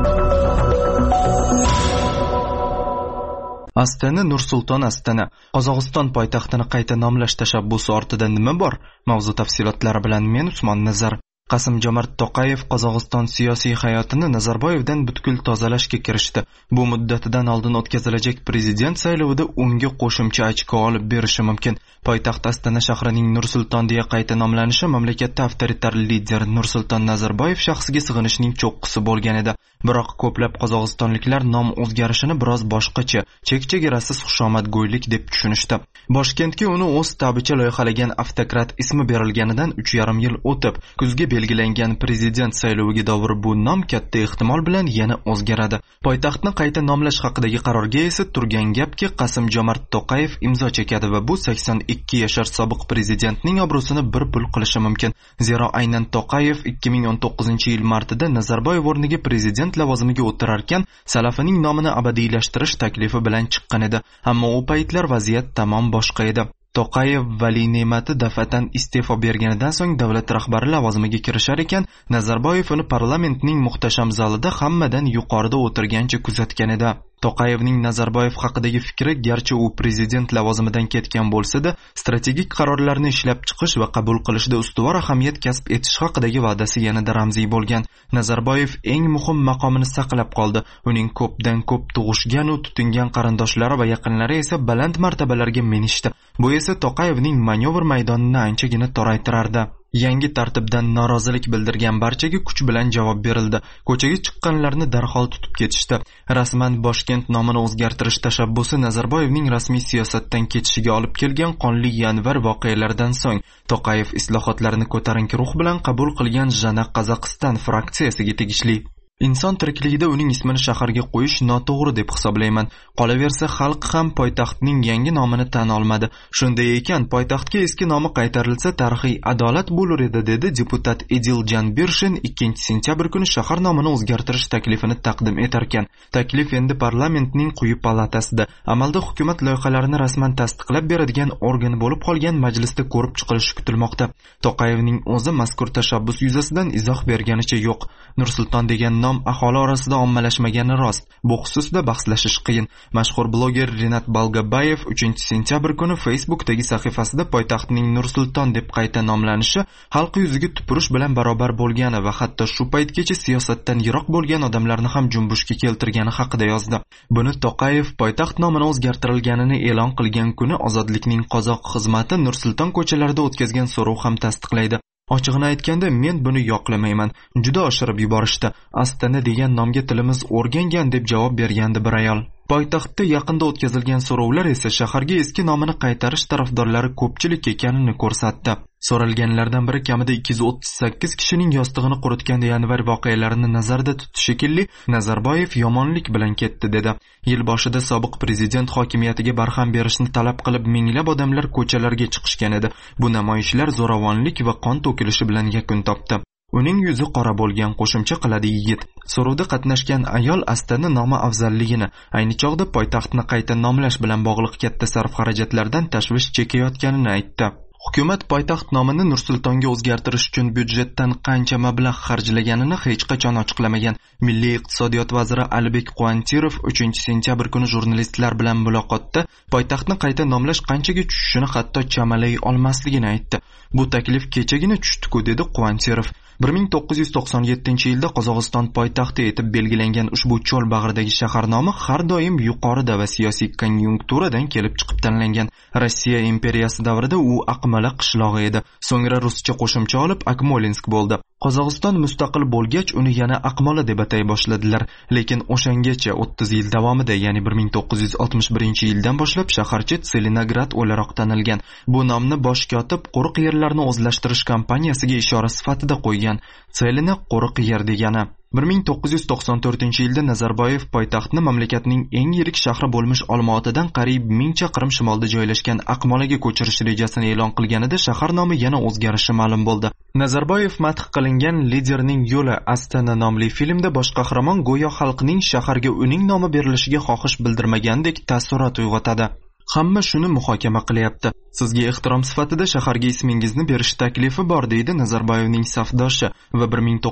Astana Nur-Sulton Astana. Qozog'iston poytaxtini qayta nomlash tashabbusi ortida nima bor? Mavzu tafsilotlari bilan men Usmon Nazar. Qasim-Jomart To'qayev Qozog'iston siyosiy hayotini Nazarboyevdan butkul tozalashga kirishdi. Bu muddatidan oldin o'tkazilajak prezident saylovida unga qo'shimcha ochko olib berishi mumkin. Poytaxt Astana shahrining Nur-Sulton deya qayta nomlanishi mamlakatda avtoritar lider Nursulton Nazarboyev shaxsiga sig'inishning cho'qqisi bo'lgan edi. Biroq ko'plab qozog'istonliklar nom o'zgarishini biroz boshqacha, chek-chegarasiz xushomadgo'ylik deb tushunishdi. Boshkentga uni o'z tabicha loyihalagan avtokrat ismi berilganidan 3,5 yil o'tib, kuzga belgilangan prezident sayloviga davr bu nom katta ehtimol bilan yana o'zgaradi. Poytaxtni qayta nomlash haqidagi qarorga esa turgan gapki Qasim-Jomart To'qayev imzo chekadi va bu 82 yashar sobiq prezidentning obro'sini bir pul qilishi mumkin. Zero aynan To'qayev 2019-yil martida Nazarboyev o'rniga prezident lavozimiga o'tirarkan, salafining nomini abadiylashtirish taklifi bilan chiqqan edi. Ammo u paytlar vaziyat tamom boshqa edi. To'qayev Vali Ne'mati dafatan iste'fo berganidan so'ng davlat rahbari lavozimiga kirishar ekan, Nazarboyev uni parlamentning muhtasham zalida hammadan yuqorida o'tirgancha kuzatgan edi. To'qayevning Nazarboyev haqidagi fikri garchi u prezident lavozimidan ketgan bo'lsa-da, strategik qarorlarni ishlab chiqish va qabul qilishda ustuvor ahamiyat kasb etish haqidagi va'dasi yanada ramziy bo'lgan. Nazarboyev eng muhim maqomini saqlab qoldi. Uning ko'pdan ko'p tug'ishgan u tutingan qarindoshlari va yaqinlari esa baland martabalarga minishdi. Bu esa To'qayevning manevr maydonini anchagina toraytirardi. Yangi tartibdan norozilik bildirgan barchaga kuch bilan javob berildi. Ko'chaga chiqqanlarni darhol tutib ketishdi. Rasman Boshkent nomini o'zgartirish tashabbusi Nazarboyevning rasmiy siyosatdan ketishiga olib kelgan qonli yanvar voqealaridan so'ng To'qayev islohotlarni ko'tarinki ruh bilan qabul qilgan Jana Qozog'iston fraksiyasiga tegishli. Inson tirikligida uning ismini shaharga qo'yish noto'g'ri deb hisoblayman. Qolaversa, xalq ham poytaxtning yangi nomini tan olmadi. Shunday ekan, poytaxtga eski nomi qaytarilsa tarixiy adolat bo'lar edi, dedi deputat Edil Janbirshin 2-sentyabr kuni shahar nomini o'zgartirish taklifini taqdim etarkan. Taklif endi parlamentning quyi palatasida, amalda hukumat loyihalarini rasman tasdiqlab beradigan organ bo'lib qolgan majlisda ko'rib chiqilishi kutilmoqda. To'qayevning o'zi mazkur tashabbus yuzasidan izoh berganicha yo'q. Nur-Sulton degan nom aholi orasida ommalashmagani rost. Bu xususda bahslashish qiyin. Mashhur bloger Rinat Balgabayev 3-sentyabr kuni Facebookdagi sahifasida poytaxtning Nur-Sulton deb qayta nomlanishi xalq yuziga tupurish bilan barobar bo'lgani va hatto shu paytgacha siyosatdan yiroq bo'lgan odamlarni ham junbushga keltirgani haqida yozdi. Buni To'qayev poytaxt nomini o'zgartirilganini e'lon qilgan kuni Ozodlikning qozoq xizmati Nur-Sulton ko'chalarida o'tkazgan so'rov ham tasdiqlaydi. Ochig'ini aytganda, men buni yoqlamayman. Juda oshirib yuborishdi. Astana degan nomga tilimiz o'rgangan deb javob bergandi bir ayol. Poytaxtda yaqinda o'tkazilgan so'rovlar esa shaharga eski nomini qaytarish tarafdorlari ko'pchilik ekanini ko'rsatdi. So'ralganlardan biri kamida 238 kishining yostig'ini quritgan yanvar voqealarini nazarda tutishi shekilli Nazarboyev yomonlik bilan ketdi dedi. Yil boshida sobiq prezident hokimiyatiga barham berishni talab qilib minglab odamlar ko'chalarga chiqishgan edi. Bu namoyishlar zo'ravonlik va qon to'kilishi bilan yakun topdi. Uning yuzi qora bo'lgan, qo'shimcha qiladi yigit. So'rovda qatnashgan ayol Astana nomi afzalligini, ayni chog'da poytaxtni qayta nomlash bilan bog'liq katta sarf-xarajatlardan tashvish chekayotganini aytdi. Hukumat poytaxt nomini Nur-Sultonga o'zgartirish uchun byudjetdan qancha mablag' xarjlaganini hech qachon ochiqlamagan. Milliy iqtisodiyot vaziri Alibek Quantirov 3-sentyabr kuni jurnalistlar bilan muloqotda poytaxtni qayta nomlash qanchaga tushishini hatto chamalay olmasligini aytdi. Bu taklif kechagina tushdi-ku, dedi Quantirov. 1997-yilda Qozog'iston poytaxti etib belgilangan ushbu cho'l bag'ridagi shahar nomi har doim yuqorida va siyosiy konjunkturadan kelib chiqib tanlangan. Rossiya imperiyasi davrida u Aqmala qishlog'i edi. So'ngra ruscha qo'shimcha olib Akmolinsk bo'ldi. Qozog'iston mustaqil bo'lgach uni yana Aqmola deb atay boshladilar. Lekin o'shangacha 30 yil davomida, ya'ni 1961-yildan boshlab shaharcha Tselinograd o'laroq tanilgan. Bu nomni bosh kotib quruq yerlarni o'zlashtirish kompaniyasiga ishora sifatida qo'ygan. Tselina quruq yer degani. 1994-yilda Nazarboyev poytaxtni mamlakatning eng yirik shahri bo'lmish Olmaotadan qariyb 1000 chaqirim shimolda joylashgan Aqmolaga ko'chirish rejasini e'lon qilganida shahar nomi yana o'zgarishi ma'lum bo'ldi. Nazarboyev madh qilingan Liderning yo'li Astana nomli filmda bosh qahramon go'yo xalqning shaharga uning nomi berilishiga xohish bildirmagandek taassurot uyg'otadi. Hamma shuni muhokama qilyapti. Sizga ehtirom sifatida shaharga ismingizni berish taklifi bor, deydi Nazarboyevning safdoshi va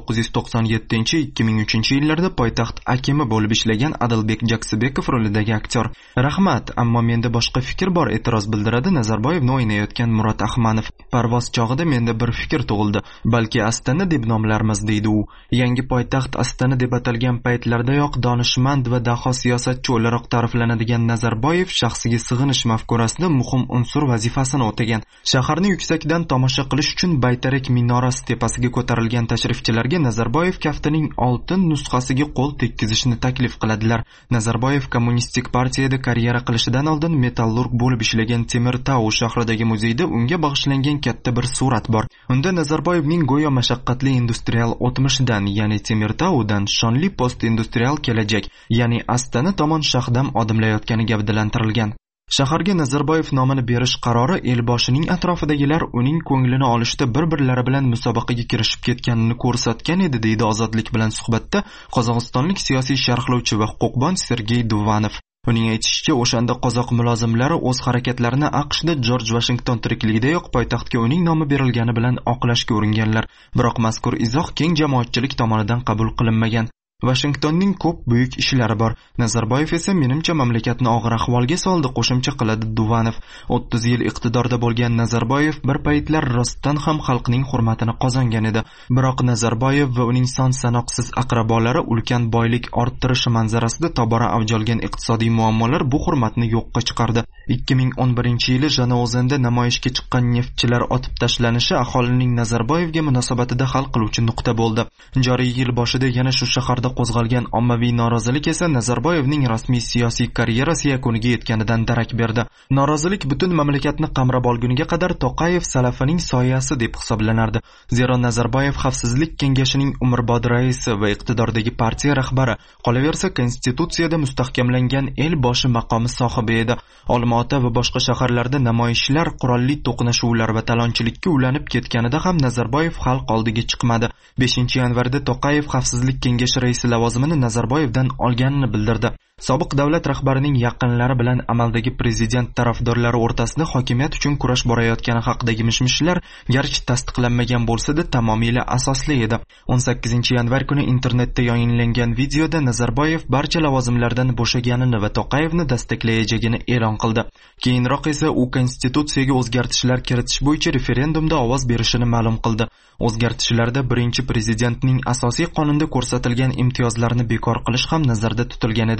1997-2003-yillarda poytaxt akimi bo'lib ishlagan Adilbek Jaksibekov rolidagi aktyor. Rahmat, ammo menda boshqa fikr bor, e'tiroz bildiradi Nazarboyevni o'ynayotgan Murod Ahmanov. Parvoz chog'ida menda bir fikr tug'ildi. Balki Astana deb nomlarmiz, deydi u. Yangi poytaxt Astana deb atalgan paytlardayoq donishmand va daho siyosatchi o'laroq ta'riflanadigan Nazarboyev shaxsiga sig'inish mafkurasida muhim unsur vazifasini o'tagan. Shaharni yuksakdan tomosha qilish uchun Baytarak minorasi tepasiga ko'tarilgan tashrifchilarga Nazarboyev kaftining oltin nusxasiga qo'l tekkizishni taklif qiladilar. Nazarboyev kommunistik partiyada karyera qilishidan oldin metallurg bo'lib ishlagan Temirtau shahridagi muzeyda unga bag'ishlangan katta bir surat bor. Unda Nazarboyevning go'yo mashaqqatli industrial o'tmishidan, ya'ni Temirtaudan shonli post-industrial kelajak, ya'ni Astana tomon shahdam odimlayotgani gavdalantirilgan. Shaharga Nazarboyev nomini berish qarori elboshining atrofidagilar uning ko'nglini olishda bir-birlari bilan musobaqaga kirishib ketganini ko'rsatgan edi, deydi Ozodlik bilan suhbatda qozog'istonlik siyosiy sharhlovchi va huquqbon Sergey Duvanov. Uning aytishicha, o'shanda qozoq mulozimlari o'z harakatlarini AQShda Jorj Vashington tirikligidayoq poytaxtga uning nomi berilgani bilan oqlashga uringanlar. Biroq mazkur izoh keng jamoatchilik tomonidan qabul qilinmagan. Washingtonning ko'p buyuk ishlari bor. Nazarboyev esa menimcha mamlakatni og'ir ahvolga soldi, qo'shimcha qiladi Duvanov. 30 yil iqtidorda bo'lgan Nazarboyev bir paytlar rostdan ham xalqning hurmatini qozongan edi. Biroq Nazarboyev va uning son sanoqsiz aqrabolari ulkan boylik orttirishi manzarasida tobora avj olgan iqtisodiy muammolar bu hurmatni yo'qqa chiqardi. 2011-yili Janoozanda namoyishga chiqqan neftchilar otib tashlanishi aholining Nazarboyevga munosabatida hal qiluvchi nuqta bo'ldi. Joriy yil boshida yana shu shaharda qo'zg'algan ommaviy norozilik esa Nazarboyevning rasmiy siyosiy karyerasi yakuniga yetganidan darak berdi. Norozilik butun mamlakatni qamrab olguniga qadar Toqayev salafining soyasi deb hisoblanardi. Zero Nazarboyev Xavfsizlik kengashining umrbod raisi va iqtidordagi partiya rahbari, qolaversa konstitutsiyada mustahkamlangan el boshi maqomi sohibi edi. Olmaota va boshqa shaharlarda namoyishlar, qurolli to'qnashuvlar va talonchilikka ulanib ketganida ham Nazarboyev xalq oldiga chiqmadi. 5-yanvarda Toqayev Xavfsizlik kengashi raisi lavozimini Nazarboyevdan olganini bildirdi. Sobiq davlat rahbarining yaqinlari bilan amaldagi prezident tarafdorlari o'rtasida hokimiyat uchun kurash borayotgani haqidagi mishmishlar garchi tasdiqlanmagan bo'lsa-da tamomila asosli edi. 18-yanvar kuni internetda yayinlangan videoda Nazarboyev barcha lavozimlardan bo'shaganini va Toqayevni destaklayajagini e'lon qildi. Keyinroq esa u konstitutsiyaga o'zgartishlar kiritish bo'yicha referendumda ovoz berishini ma'lum qildi. O'zgartishlarda birinchi prezidentning asosiy qonunda ko'rsatilgan imtiyozlarni bekor qilish ham nazarda tutilgan edi.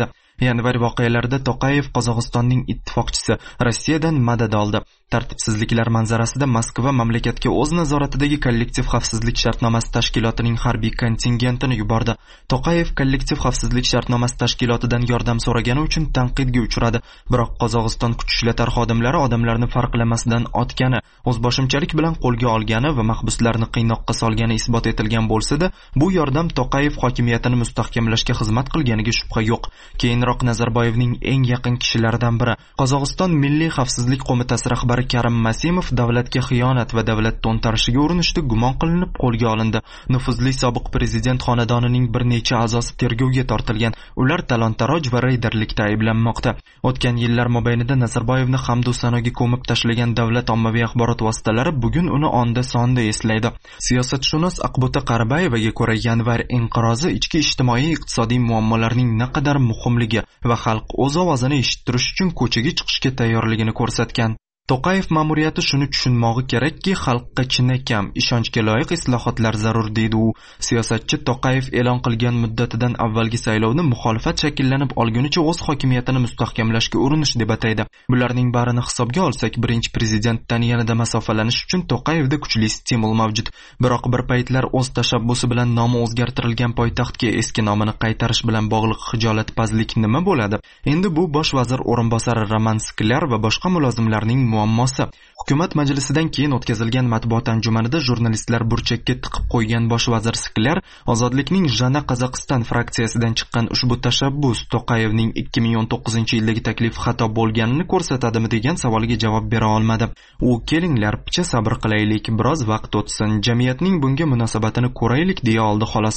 Yanvar voqealarida Toqayev Qozog'istonning ittifoqchisi Rossiyadan madad oldi. Tartibsizliklar manzarasida Moskva mamlakatga o'z nazoratidagi kollektiv xavfsizlik shartnomasi tashkilotining harbiy kontingentini yubordi. Toqayev kollektiv xavfsizlik shartnomasi tashkilotidan yordam so'ragani uchun tanqidga uchradi. Biroq Qozog'iston kuch ishlatar xodimlari odamlarni farqlamasdan otgani, o'zboshimchalik bilan qo'lga olgani va mahbuslarni qiynoqqa solgani isbot etilgan bo'lsa-da, bu yordam Toqayev hokimiyatini mustahkamlashga xizmat qilganiga shubha yo'q. Keyinroq Nazarboyevning eng yaqin kishilaridan biri, Qozog'iston Milliy xavfsizlik qo'mitasi rahbari Karim Masimov davlatga xiyonat va davlat to'ntarishiga urinishda gumon qilinib qo'lga olindi. Nufuzli sobiq prezident xonadonining bir necha a'zosi tergovga tortilgan. Ular talon-taroj va reyderlikda ayblanmoqda. O'tgan yillar mobaynida Nazarboyevni hamdu sanoga ko'mib tashlagan davlat ommaviy axborot vositalari bugun uni onda-sonda eslaydi. Siyosatshunos Aqbuta Qaribayevaga ko'ra, yanvar inqirozi ichki ijtimoiy iqtisodiy muammolarning naqadar muhimligi va xalq o'z ovozini eshittirish uchun ko'chaga chiqishga tayyorligini ko'rsatgan. Toqayev ma'muriyati shuni tushunmog'i kerakki, xalqqa chinakam, ishonchga loyiq islohotlar zarur deydi u. Siyosatchi Toqayev e'lon qilgan muddatidan avvalgi saylovni muxolifat shakllanib olgunicha o'z hokimiyatini mustahkamlashga urinish deb ataydi. Bularning barini hisobga olsak, birinchi prezidentdan yanada masofalanish uchun Toqayevda kuchli stimul mavjud. Biroq bir paytlar o'z tashabbusi bilan nomi o'zgartirilgan poytaxtga eski nomini qaytarish bilan bog'liq hijolatpazlik nima bo'ladi? Endi bu bosh vazir o'rinbosari Roman Sklar va boshqa mulozimlarning muammosi. Hukumat majlisidan keyin o'tkazilgan matbuot anjumanida jurnalistlar burchakka tiqib qo'ygan bosh vazir Sklar Ozodlikning Jana Qozog'iston fraksiyasidan chiqqan ushbu tashabbus Toqayevning 2019-yildagi taklifi xato bo'lganini ko'rsatadimi degan savolga javob bera olmadi. U kelinglar, picha sabr qilaylik, biroz vaqt o'tsin, jamiyatning bunga munosabatini ko'raylik deya oldi xolos.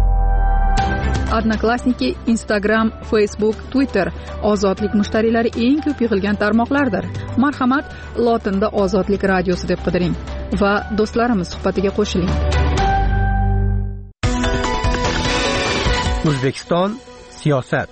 Odnoklassniki, Instagram, Facebook, Twitter ozodlik mushtariylari eng ko'p yig'ilgan tarmoqlardir. Marhamat, lotinda Ozodlik radiosi deb qidiring va do'stlarimiz suhbatiga qo'shiling. O'zbekiston siyosat.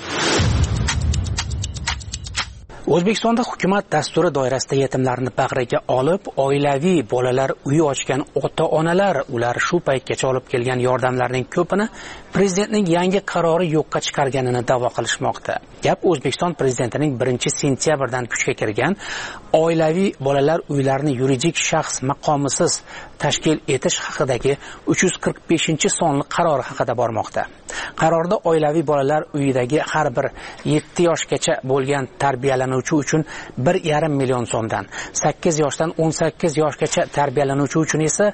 O'zbekistonda hukumat dasturi doirasida yetimlarni bag'riga olib, oilaviy bolalar uyi ochgan ota-onalar ular shu paytgacha olib kelgan yordamlarning ko'pini prezidentning yangi qarori yo'qqa chiqarganini da'vo qilishmoqda. Gap O'zbekiston prezidentining 1-sentyabrdan kuchga kirgan oilaviy bolalar uylarini yuridik shaxs maqomisiz tashkil etish haqidagi 345-sonli qaror haqida bormoqda. Qarorda oilaviy bolalar uyidagi har bir 7 yoshgacha bo'lgan tarbiyalanuvchi uchun 1,5 million so'mdan, 8 yoshdan 18 yoshgacha tarbiyalanuvchi uchun esa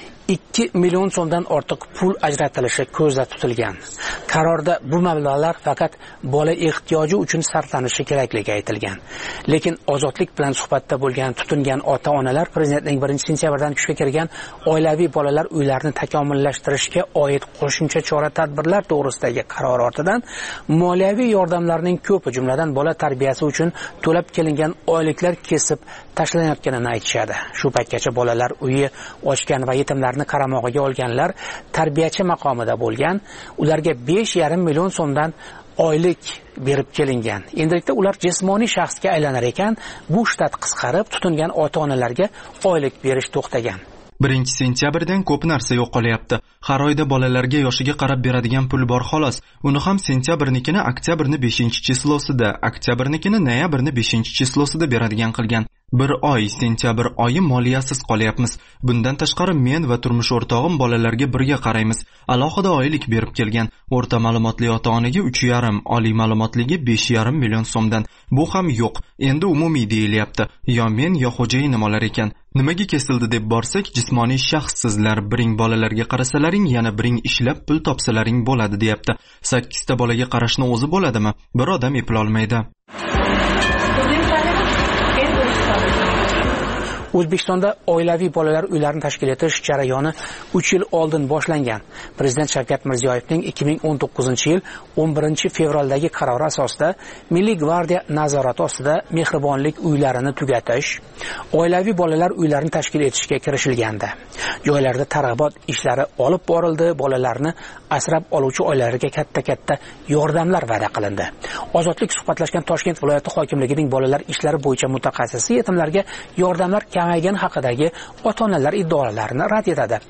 2 million so'mdan ortiq pul ajratilishi ko'zda tutilgan. Qarorda bu mablag'lar faqat bola ehtiyoji uchun sarflanishi kerakligi aytilgan. Lekin Ozodlik bilan suhbatda bo'lgan tutingan ota-onalar prezidentning 1-sentyabrdan kuchga kirgan oilaviy bolalar uylarini takomillashtirishga oid qo'shimcha chora-tadbirlar to'g'risidagi qaror ortidan moliyaviy yordamlarning ko'pi, jumladan bola tarbiyasi uchun to'lab kelingan oyliklar kesib tashlanayotganini aytishadi. Shu paytgacha bolalar uyi ochgan va yetimlar qaramog'iga olganlar tarbiyachi maqomida bo'lgan, ularga 5,5 million so'mdan oylik berib kelingan. Endilikda ular jismoniy shaxsga aylanar ekan, bu shtat qisqarib, tutingan ota-onalarga oylik berish to'xtagan. 1-sentyabrdan ko'p narsa yo'qolyapti. Har oyda bolalarga yoshiga qarab beradigan pul bor xolos. Uni ham sentyabrnikini oktyabrni 5-chislosida, oktyabrnikini noyabrni 5-chislosida beradigan qilgan. Bir oy, sentyabr oyi moliyasiz qolyapmiz. Bundan tashqari men va turmush o'rtog'im bolalarga birga qaraymiz. Alohida oylik berib kelgan. O'rta ma'lumotli ota-onaga 3,5, oliy ma'lumotligi 5,5 million so'mdan. Bu ham yo'q. Endi umumiy deyilyapti. Yo men, yo xo'jayinim olar ekan. Nimaga kesildi deb borsak, jismoniy shaxssizlar biring bolalarga qarasalaring, yana biring ishlab pul topsalaring bo'ladi deyapti. 8 ta bolaga qarashni o'zi bo'ladimi? Bir odam eplolmaydi. O'zbekistonda oilaviy bolalar uylarini tashkil etish jarayoni 3 yil oldin boshlangan. Prezident Shavkat Mirziyoyevning 2019-yil 11-fevraldagi qarori asosida Milliy gvardiya nazorati ostida mehribonlik uylarini tugatish, oilaviy bolalar uylarini tashkil etishga kirishilgandi. Joylarda targ'ibot ishlari olib borildi, bolalarni asrab oluvchi oilalarga katta-katta yordamlar va'da qilindi. Ozodlik suhbatlashgan Toshkent viloyati hokimligining bolalar ishlari bo'yicha mutaxassisi yetimlarga yordamlar kamaygani haqidagi ota-onalar iddaolarini rad etadi.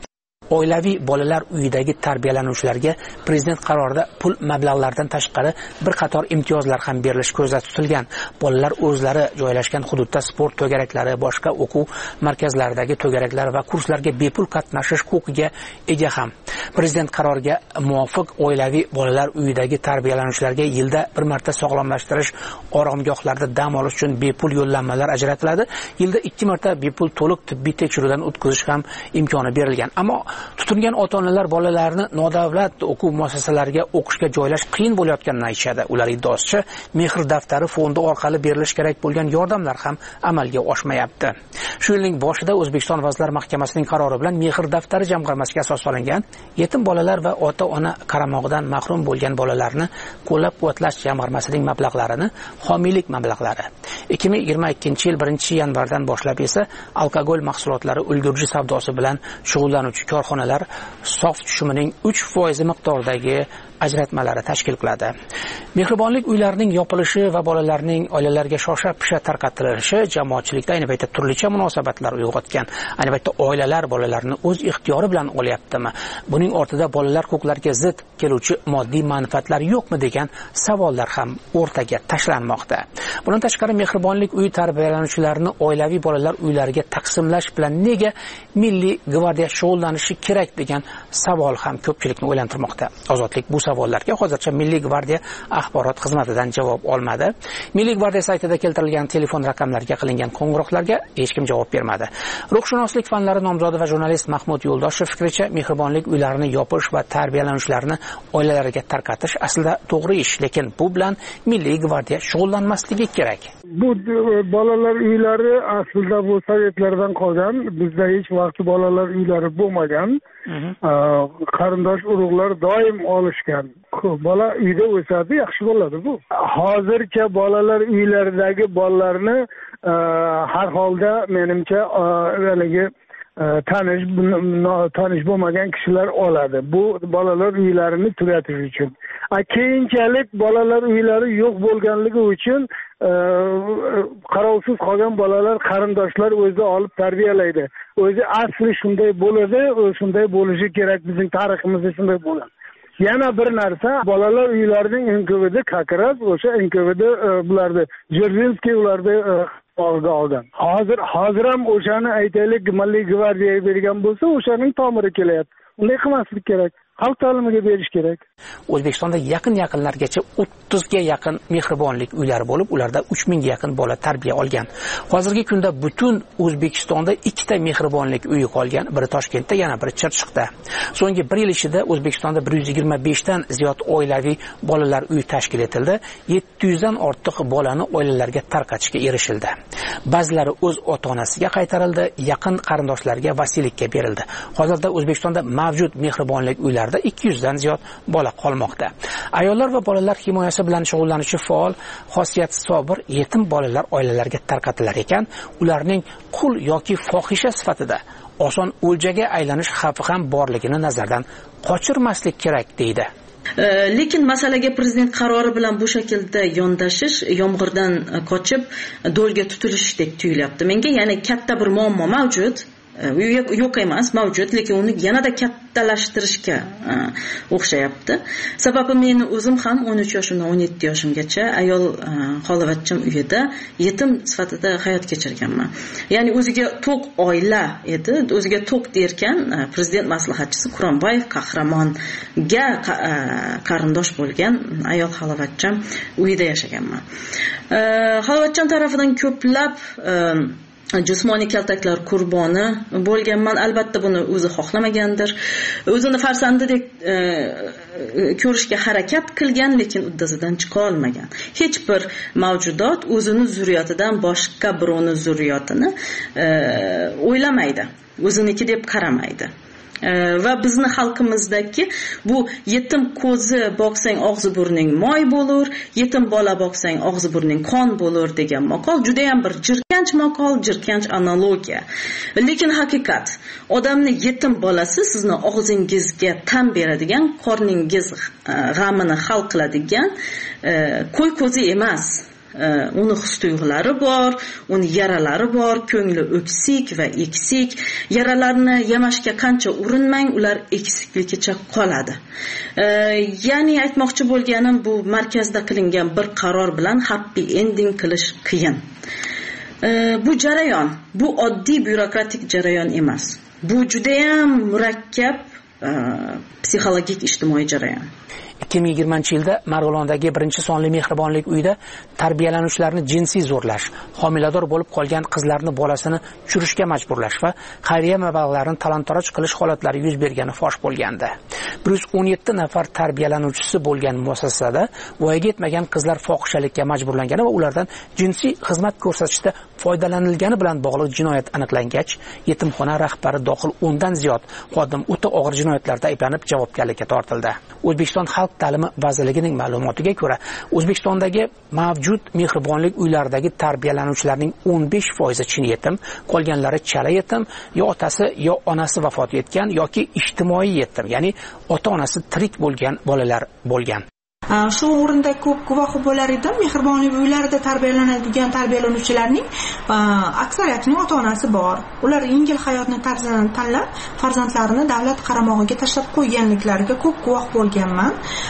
Oilaviy bolalar uyidagi tarbiyalanuvchilarga prezident qarorida pul mablag'laridan tashqari bir qator imtiyozlar ham berilishi ko'zda tutilgan. Bolalar o'zlari joylashgan hududda sport to'garaklari, boshqa o'quv markazlaridagi to'garaklar va kurslarga bepul qatnashish huquqiga ega ham. Prezident qaroriga muvofiq oilaviy bolalar uyidagi tarbiyalanuvchilarga yilda bir marta sog'lomlashtirish oromgohlarida dam olish uchun bepul yo'llanmalar ajratiladi. Yilda 2 marta bepul to'liq tibbiy tekshiruvdan o'tkazish ham imkoni berilgan. Ammo tutingan ota-onalar bolalarni nodavlat o'quv muassasalariga o'qishga joylash qiyin bo'layotganini aytishadi. Ular iddaosicha, mehr daftari fondi orqali berilish kerak bo'lgan yordamlar ham amalga oshmayapti. Shu yilning boshida O'zbekiston Vazirlar Mahkamasining qarori bilan mehr daftari jamg'armasiga asos solingan yetim bolalar va ota-ona qaramog'idan mahrum bo'lgan bolalarni qo'llab-quvvatlash jamg'armasining mablag'larini homiylik mablag'lari 2022-yil 1-yanvardan boshlab esa alkogol mahsulotlari ulgurji savdosi bilan shug'ullanuvchi korxonalar sof tushumining 3% miqdoridagi ajratmalari tashkil qiladi. Mehribonlik uylarining yopilishi va bolalarning oilalarga shosha-pisha tarqatilishi jamoatchilikda ayni paytda turlicha munosabatlar uyg'otgan. Ayni paytda oilalar bolalarni o'z ixtiyori bilan olyaptimi? Buning ortida bolalar huquqlariga zid keluvchi moddiy manfaatlar yo'qmi degan savollar ham o'rtaga tashlanmoqda. Bundan tashqari mehribonlik uyi tarbiyalanuvchilarini oilaviy bolalar uylariga taqsimlash bilan nega Milliy gvardiya shug'ullanishi kerak degan savol ham ko'pchilikni o'ylantirmoqda. Ozodlik bu savollarga hozircha Milliy gvardiya axborot xizmatidan javob olmadi. Milliy gvardiya saytida keltirilgan telefon raqamlariga qilingan qo'ng'iroqlarga hech kim javob bermadi. Ruhshunoslik fanlari nomzodi va jurnalist Mahmud Yo'ldoshev fikricha, mehribonlik uylarini yopish va tarbiyalanuvchilarni oilalariga tarqatish aslida to'g'ri ish, lekin bu bilan Milliy gvardiya shug'ullanmasligi kerak. Bu bolalar uylari aslida bu sovetlardan qolgan. Bizda hech vaqt bolalar uylari bo'lmagan. Qarindosh urug'lar doim olishgan. Bola uyda o'sadi, yaxshi bo'ladi bu. Hozircha bolalar uylaridagi bolalarni har holda menimcha haligi tanish bo'lmagan kishilar oladi. Bu bolalar uylarini tugatish uchun. Keyinchalik bolalar uylari yo'q bo'lganligi uchun qarovsiz qolgan bolalar qarindoshlar o'zi olib tarbiyalaydi. O'zi asli shunday bo'ladi, shunday bo'lishi kerak, bizning tariximizda shunday bo'lgan. Yana bir narsa, bolalar uylarining NKVD Kakiras, o'sha NKVD bularni Jerzinskiy ularni olgan. Hozir ham o'shani aytaylik, Milliy gvardiyaga bergan bo'lsa, o'shaning tomiri kelyapti. Unday qilmaslik kerak. Xalq ta'limiga berish kerak. O'zbekistonda yaqinlargacha 30 ga yaqin mehribonlik uylari bo'lib, ularda 3000 ga yaqin bola tarbiya olgan. Hozirgi kunda butun O'zbekistonda 2 ta mehribonlik uyi qolgan, biri Toshkentda, yana biri Chirchiqda. So'nggi 1 yil ichida O'zbekistonda 125 dan ziyod oilaviy bolalar uyi tashkil etildi. 700 dan ortiq bolani oilalarga tarqatishga erishildi. Ba'zilari o'z ota-onasiga qaytarildi, yaqin qarindoshlariga vasiylikka berildi. Hozirda O'zbekistonda mavjud mehribonlik uylari 200 dan ziyod bola qolmoqda. Ayollar va bolalar himoyasi bilan shug'ullanuvchi faol, xosiyati sobir yetim bolalar oilalariga tarqatilar ekan, ularning qul yoki fohisha sifatida oson o'ljaga aylanish xavfi ham borligini nazardan qochirmaslik kerak deydi. Lekin masalaga prezident qarori bilan bu shaklda yondashish, yomg'irdan qochib do'lga tutilishdek tuyulyapti. Menga ya'ni katta bir muammo mavjud. Yo'q emas, mavjud, lekin uni yanada kattalashtirishga o'xshayapti. Sababi men o'zim ham 13 yoshimdan 17 yoshimgacha ayol xolovatchim uyida yetim sifatida hayot kechirganman. Ya'ni o'ziga to'q oila edi, o'ziga to'q derkan, prezident maslahatchisi Quronboyev Qahramonga qarindosh bo'lgan ayol xolovatcham uyida yashaganman. Xolovatcham tarafidan ko'plab jismoniy kaltaklar qurboni bo'lganman. Albatta buni o'zi xohlamagandir. O'zini farzandidek ko'rishga harakat qilgan, lekin uddasidan chiqa olmagan. Hech bir mavjudot o'zini zurriyatidan boshqa birovning zurriyatini o'ylamaydi. O'ziniki deb qaramaydi. Va bizni xalqimizdagi bu yetim ko'zi boqsang og'zi burning moy bo'lur, yetim bola boqsang og'zi burning qon bo'lur degan maqol juda ham bir jirkanch maqol, jirkanch analogiya. Lekin haqiqat, odamni yetim bolasi sizni og'zingizga tan beradigan, qorningiz g'amini hal qiladigan qo'y ko'zi emas. uni his-tuyg'ulari bor, uni yaralari bor, ko'ngli o'ksik va eksik. Yaralarni yamashga qancha urinmang, ular eksikligicha qoladi. Ya'ni aytmoqchi bo'lganim, bu markazda qilingan bir qaror bilan happy ending qilish qiyin. Bu jarayon, bu oddiy byurokratik jarayon emas. Bu juda ham murakkab psixologik ijtimoiy jarayon. 2020-yilda Marg'ilondagi 1-sonli mehribonlik uyida tarbiyalanuvchilarni jinsiy zo'rlash, homilador bo'lib qolgan qizlarni bolasini tushirishga majburlash va xayriya mablag'larini talon-taroj qilish holatlari yuz bergani fosh bo'lgandi. 117 nafar tarbiyalanuvchisi bo'lgan muassasada voyaga yetmagan qizlar fohishalikka majburlangani va ulardan jinsiy xizmat ko'rsatishda foydalanilgani bilan bog'liq jinoyat aniqlangach, yetimxona rahbari dohil 10 dan ziyod xodim o'ta og'ir jinoyatlarda ayblanib javobgarlikka tortildi. O'zbekiston Xalq ta'limi vazirligining ma'lumotiga ko'ra, O'zbekistondagi mavjud mehribonlik uylaridagi tarbiyalanuvchilarning 15% chin yetim, qolganlari chala yetim, yo otasi yo onasi vafot etgan yoki ijtimoiy yetim, ya'ni ota-onasi tirik bo'lgan bolalar bo'lgan. Shu o'rinda ko'p guvoh bo'lar edim, mehribonlik uylarida tarbiyalanadigan tarbiyalanuvchilarning aksariyatining ota-onasi bor. Ular yengil hayotni tarzini tanlab, farzandlarini davlat qaramog'iga tashlab qo'yganliklariga ko'p guvoh bo'lganman.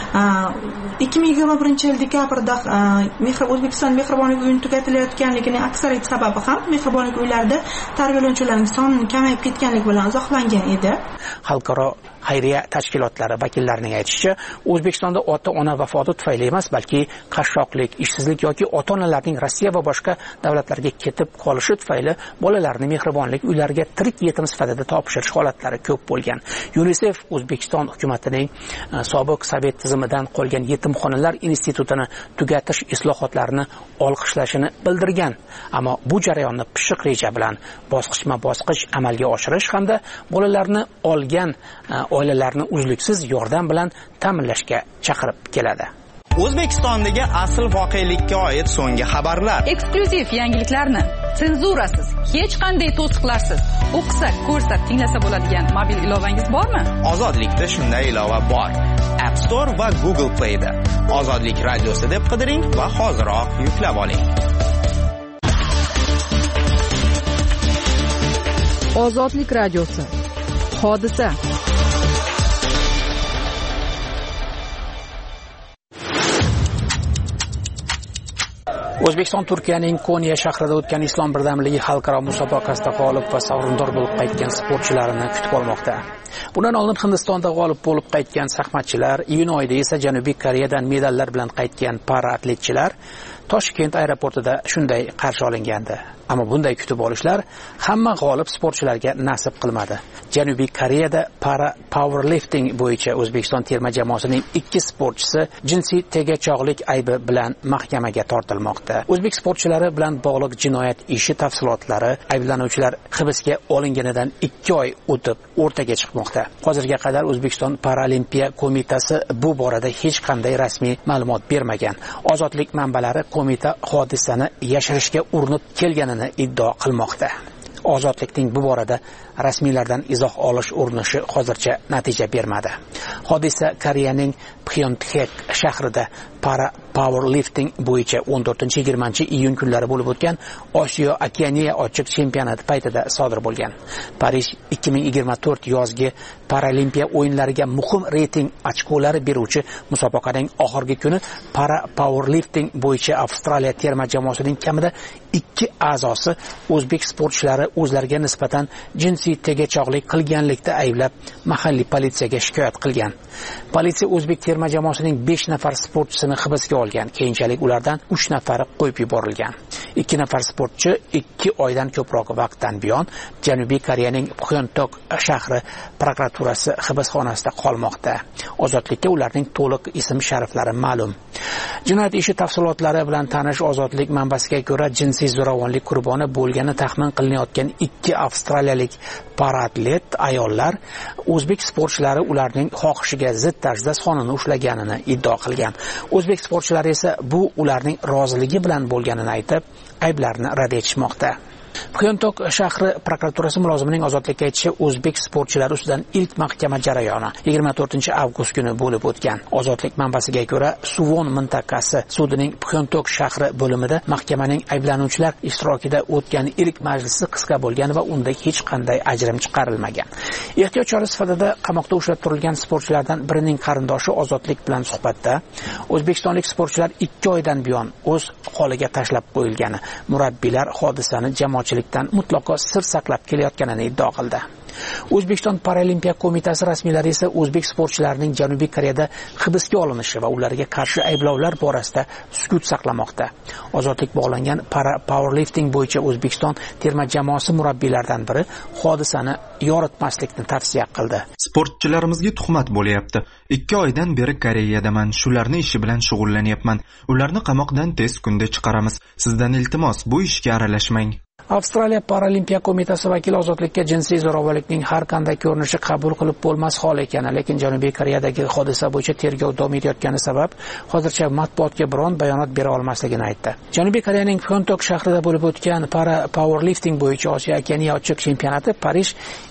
2021-yil dekabrda O'zbekiston mehribonlik uyini tugatilayotganligining aksariyat sababi ham mehribonlik uylarida tarbiyalanuvchilarning sonining kamayib ketganligi bilan izohlangan edi. Xalqaro xayriya tashkilotlari vakillarining aytishicha, O'zbekistonda ota-ona vafoti tufayli emas, balki qashshoqlik, ishsizlik yoki ota-onalarning Rossiya va boshqa davlatlarga ketib qolishi tufayli bolalarni mehribonlik uylariga tirik yetim sifatida topshirish holatlari ko'p bo'lgan. UNICEF O'zbekiston hukumatining sobiq sovet tizimidan qolgan yetimxonalar institutini tugatish islohotlarini olqishlashini bildirgan, ammo bu jarayonni pishiq reja bilan bosqichma-bosqich amalga oshirish hamda bolalarni olgan oilalarni uzluksiz yordam bilan ta'minlashga chaqirib keladi. O'zbekistondagi asl voqelikka oid so'nggi xabarlar, eksklyuziv yangiliklarni senzurasiz, hech qanday to'siqlarsiz o'qisa, ko'rsa, tinglasa bo'ladigan mobil ilovangiz bormi? Ozodlikda shunday ilova bor. App Store va Google Play da Ozodlik radiosi deb qidiring va hoziroq yuklab oling. Ozodlik radiosi. Hodisa. O'zbekiston Turkiyaning Konya shahrida o'tgan Islom birdamligi xalqaro musobaqasida g'olib va sovrindor bo'lib qaytgan sportchilarni kutib olmoqda. Bundan oldin Hindistonda g'olib bo'lib qaytgan shaxmatchilar, iyun oyida esa Janubiy Koreyadan medallar bilan qaytgan paraatletchilar Toshkent aeroportida shunday qarshi olingandi. Ammo bunday kutib olishlar hamma g'olib sportchilarga nasib qilmadi. Janubiy Koreyada para powerlifting bo'yicha O'zbekiston terma jamoasining 2 sportchisi jinsiy tegajog'lik aybi bilan mahkamaga tortilmoqda. O'zbek sportchilari bilan bog'liq jinoyat ishi tafsilotlari ayblanuvchilar hibsga olinganidan 2 oy o'tib o'rtaga chiqmoqda. Hozirga qadar O'zbekiston Paralimpiya qo'mitasi bu borada hech qanday rasmiy ma'lumot bermagan. Ozodlik manbalari qo'mita hodisani yashirishga urinib kelganini iddao qilmoqda. Ozodlikning bu borada rasmiylardan izoh olish urinishi hozircha natija bermadi. Hodisa Koreyaning Pxyonthek shahrida para powerlifting bo'yicha 14-20 iyun kunlari bo'lib o'tgan Osiyo Okeaniya ochiq chempionati paytida sodir bo'lgan. Parij 2024 yozgi Paralimpiya o'yinlariga muhim reyting ochkolari beruvchi musobaqaning oxirgi kuni para powerlifting bo'yicha Avstraliya terma jamoasining kamida 2 a'zosi o'zbek sportchilari o'zlariga nisbatan jinsiy tegajog'lik qilganlikda ayblab mahalliy politsiyaga shikoyat qilgan. Politsiya o'zbek terma jamoasining 5 nafar sportchisini hibsga olgan. Keyinchalik ulardan 3 nafari qo'yib yuborilgan. 2 nafar sportchi 2 oydan ko'proq vaqtdan buyon Janubiy Koreyaning Pxyontok shahri prokuraturasi hibsxonasida qolmoqda. Ozodlikka ularning to'liq ism-shariflari ma'lum. Jinoyat ishi tafsilotlari bilan tanish Ozodlik manbasiga ko'ra, jinsiy zo'ravonlik qurboni bo'lgani taxmin qilinayotgan 2 avstraliyalik paraatlet ayollar o'zbek sportchilari ularning xohishiga zid tarzda sonini ushlaganini iddao qilgan. O'zbek sportchilari esa bu ularning roziligi bilan bo'lganini aytib, ayblarni rad etishmoqda. Pxyontok shahri prokuraturasi mulozimining ozodlikka aytishi o'zbek sportchilari ustidan ilk mahkama jarayoni 24-avgust kuni bo'lib o'tgan. Ozodlik manbasiga ko'ra, Suvon mintaqasi sudining Pxyontok shahri bo'limida mahkamaning ayblanuvchilar ishtirokida o'tgan ilk majlisi qisqa bo'lgan va unda hech qanday ajrim chiqarilmagan. Ehtiyot chora sifatida qamoqda ushlab turilgan sportchilardan birining qarindoshi Ozodlik bilan suhbatda o'zbekistonlik sportchilar 2 oydan buyon o'z holiga tashlab qo'yilgani, murabbiylar hodisani jamoatchilikdan mutlaqo sir saqlab kelayotganini iddao qildi. O'zbekiston Paralimpiya qo'mitasi rasmiylari esa o'zbek sportchilarining Janubiy Koreyada hibsga olinishi va ularga qarshi ayblovlar borasida sukut saqlamoqda. Ozodlik bog'langan powerlifting bo'yicha O'zbekiston terma jamoasi murabbiylaridan biri hodisani yoritmaslikni tavsiya qildi. Sportchilarimizga tuhmat bo'lyapti. 2 oydan beri Koreyadaman, shularning ishi bilan shug'ullanyapman. Ularni qamoqdan tez kunda chiqaramiz. Sizdan iltimos, bu ishga aralashmang. Avstraliya Paralimpiya qo'mitasi vakili ozodlikka jinsiy zo'ravonlikning har qanday ko'rinishi qabul qilib bo'lmas hol ekani, lekin Janubiy Koreyadagi hodisa bo'yicha tergov davom etayotgani sabab hozircha matbuotga biron bayonot bera olmasligini aytdi. Janubiy Koreyaning Pxyontok shahrida bo'lib o'tgan powerlifting bo'yicha Osiyo Okеaniya ochiq chempionati Parij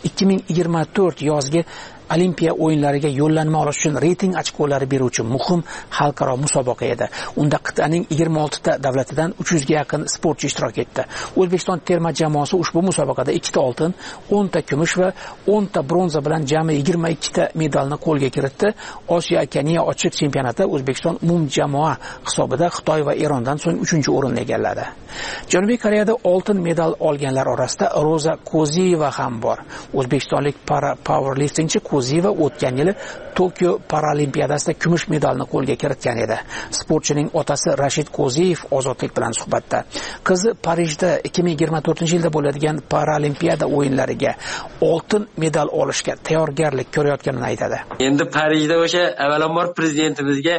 2024 yozgi Olimpiya o'yinlariga yo'llanma olish uchun reyting ochkolari beruvchi muhim xalqaro musobaqa edi. Unda qit'aning 26 ta davlatidan 300 ga yaqin sportchi ishtirok etdi. O'zbekiston terma jamoasi ushbu musobaqada 2 ta oltin, 10 ta kumush va 10 ta bronza bilan jami 22 ta medalni qo'lga kiritdi. Osiyo Okеaniya ochiq chempionatida O'zbekiston umumjamoa hisobida Xitoy va Erondan so'ng 3-o'rinni egalladi. Janubiy Koreyada oltin medal olganlar orasida Roza Koziyeva ham bor. O'zbekistonlik powerliftingchi Koziyeva o'tgan yili Tokio Paralimpiyadasida kumush medalni qo'lga kiritgan edi. Sportchining otasi Rashid Koziyev ozodlik bilan suhbatda qizi Parijda 2024-yilda bo'ladigan Paralimpiyada o'yinlariga oltin medal olishga tayyorgarlik ko'rayotganini aytadi. Endi Parijda o'sha avvalambor prezidentimizga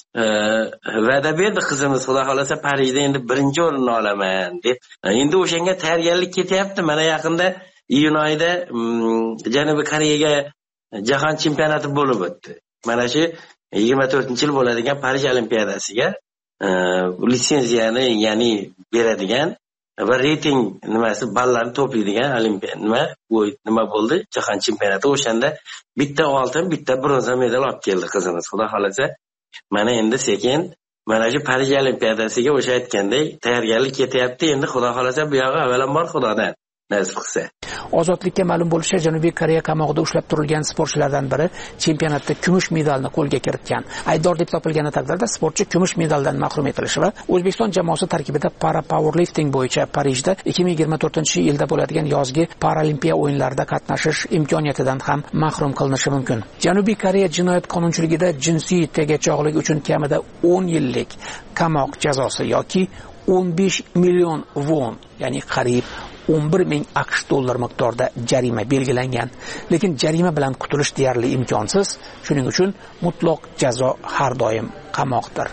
va'da berdi qizimiz, xudo xolasa Parijda endi 1-o'rinni olaman deb. Endi o'shanga tayyorgarlik ketyapti. Mana yaqinda iyun oyida Janubiy Koreyaga jahon chempionati bo'lib o'tdi. Mana shu 24-yil bo'ladigan Parij Olimpiadasiga litsenziyani, ya'ni beradigan va reyting nimasi ballarni to'playdigan olimpiya nima bo'ldi? Jahon chempionati. O'shanda bitta oltin, bitta bronza medal olib keldi qizimiz. Xudo xolasa, mana endi sekin mana shu Parij Olimpiadasiga o'sha aytganday tayyorgarlik ketyapti. Endi xudo xolasa bu yog'i avvalambor Xudodan nasib qilsa. Ozodlikka ma'lum bo'lishicha, Janubiy Koreya qamoqda ushlab turilgan sportchilardan biri chempionatda kumush medalni qo'lga kiritgan. Aybdor deb topilgani taqdirda sportchi kumush medaldan mahrum etilishi va O'zbekiston jamoasi tarkibida powerlifting bo'yicha Parijda 2024-yilda bo'ladigan yozgi Paralimpiya o'yinlarida qatnashish imkoniyatidan ham mahrum qilinishi mumkin. Janubiy Koreya jinoyat qonunchiligida jinsiy tegajog'lik uchun kamida 10 yillik qamoq jazosi yoki 15 million won, ya'ni qariyb 11,000 AQSh dollar miqdorida jarima belgilangan. Lekin jarima bilan qutulish deyarli imkonsiz. Shuning uchun mutlaq jazo har doim qamoqdir.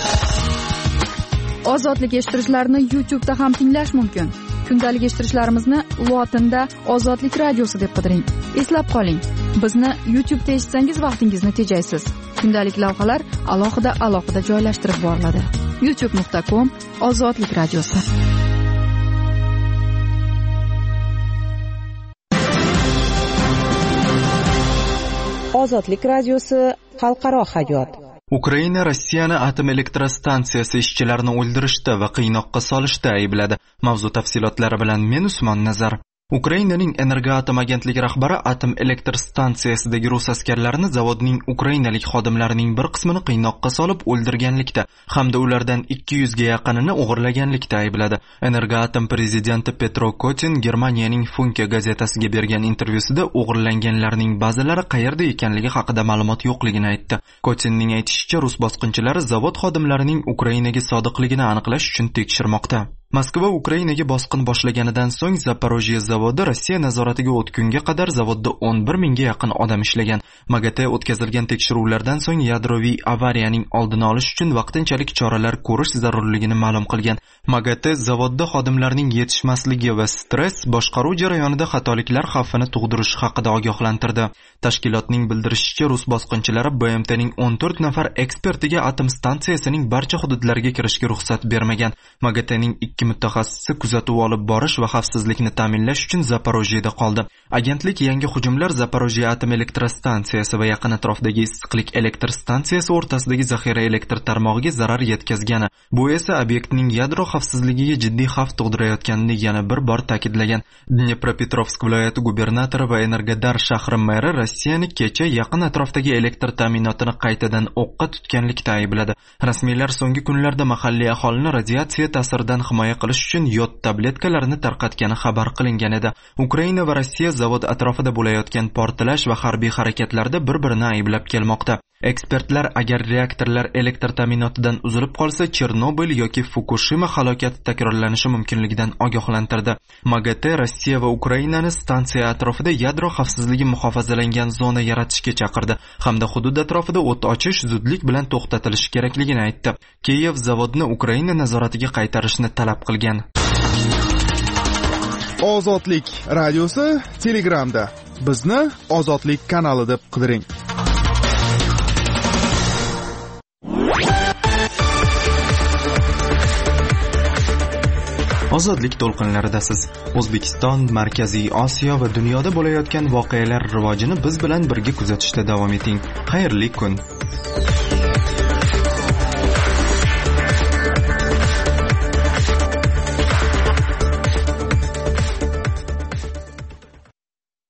Ozodlik eshittirishlarni YouTube'da ham tinglash mumkin. Kundalik eshittirishlarimizni lotinda Ozodlik radiosi deb qidiring. Eslab qoling, bizni YouTube'da eshitsangiz vaqtingizni tejaysiz. Kundalik lavhalar alohida joylashtirib boriladi. youtube.com/Ozodlik radiosi. Ozodlik radiosi xalqaro hayot. Ukraina Rossiyani atom elektrostansiyasi ishchilarini o'ldirishda va qiynoqqa solishda aybladi. Mavzu tafsilotlari bilan men Usmon Nazar. Ukrainaning Energoatom agentligi rahbari atom elektrostansiyasidagi rus askarlarini zavodning ukrainalik xodimlarining bir qismini qiynoqqa solib o'ldirganlikda hamda ulardan 200 ga yaqinini o'g'irlaganlikda aybladi. Energoatom prezidenti Petro Kotin Germaniyaning Funke gazetasiga bergan intervyusida o'g'irlanganlarning ba'zilari qayerda ekanligi haqida ma'lumot yo'qligini aytdi. Kotinning aytishicha, rus bosqinchilari zavod xodimlarining Ukrainaga sodiqligini aniqlash uchun tekshirmoqda. Moskva Ukrainaga bosqin boshlaganidan so'ng Zaporojye zavodi Rossiya nazoratiga o'tgunga qadar zavodda 11,000 ga yaqin odam ishlagan. MAGATE o'tkazilgan tekshiruvlardan so'ng yadroviy avariyaning oldini olish uchun vaqtinchalik choralar ko'rish zarurligini ma'lum qilgan. MAGATE zavodda xodimlarning yetishmasligi va stress boshqaruv jarayonida xatoliklar xavfini tug'dirishi haqida ogohlantirdi. Tashkilotning bildirishicha, rus bosqinchilari BMTning 14 nafar ekspertiga atom stansiyasining barcha hududlariga kirishga ruxsat bermagan. MAGATEning 2 mutaxassisi kuzatuv olib borish va xavfsizlikni ta'minlash uchun Zaporojyeda qoldi. Agentlik yangi hujumlar Zaporojye atom elektrostansiyasi va yaqin atrofdagi issiqlik elektr stansiyasi o'rtasidagi zaxira elektr tarmog'iga zarar yetkazgani, bu esa obyektning yadro xavfsizligiga jiddiy xavf tug'dirayotganini yana bir bor ta'kidlagan. Dnepropetrovsk viloyati gubernatori va Energodar shahri meri Rossiyani kecha yaqin atrofdagi elektr ta'minotini qaytadan o'qqa tutganlikda aybladi. Rasmiylar so'nggi kunlarda mahalliy aholini radiatsiya ta'siridan himoya qilish uchun yod tabletkalarini tarqatgani xabar qilingan edi. Ukraina va Rossiya zavod atrofida bo'layotgan portlash va harbiy harakatlarda bir-birini ayblab kelmoqda. Ekspertlar agar reaktorlar elektr ta'minotidan uzilib qolsa, Chernobil yoki Fukushima halokati takrorlanishi mumkinligidan ogohlantirdi. MAGATE Rossiya va Ukrainani stansiya atrofida yadro xavfsizligi muhofazalangan zona yaratishga chaqirdi hamda hudud atrofida o't ochish zudlik bilan to'xtatilishi kerakligini aytdi. Kiyev zavodni Ukraina nazoratiga qaytarishni talab qilgan. Ozodlik radiosi Telegramda. Bizni Ozodlik kanali deb qidiring. Ozodlik to'lqinlaridasiz. O'zbekiston, Markaziy Osiyo va dunyoda bo'layotgan voqealar rivojini biz bilan birga kuzatishda davom eting. Xayrli kun.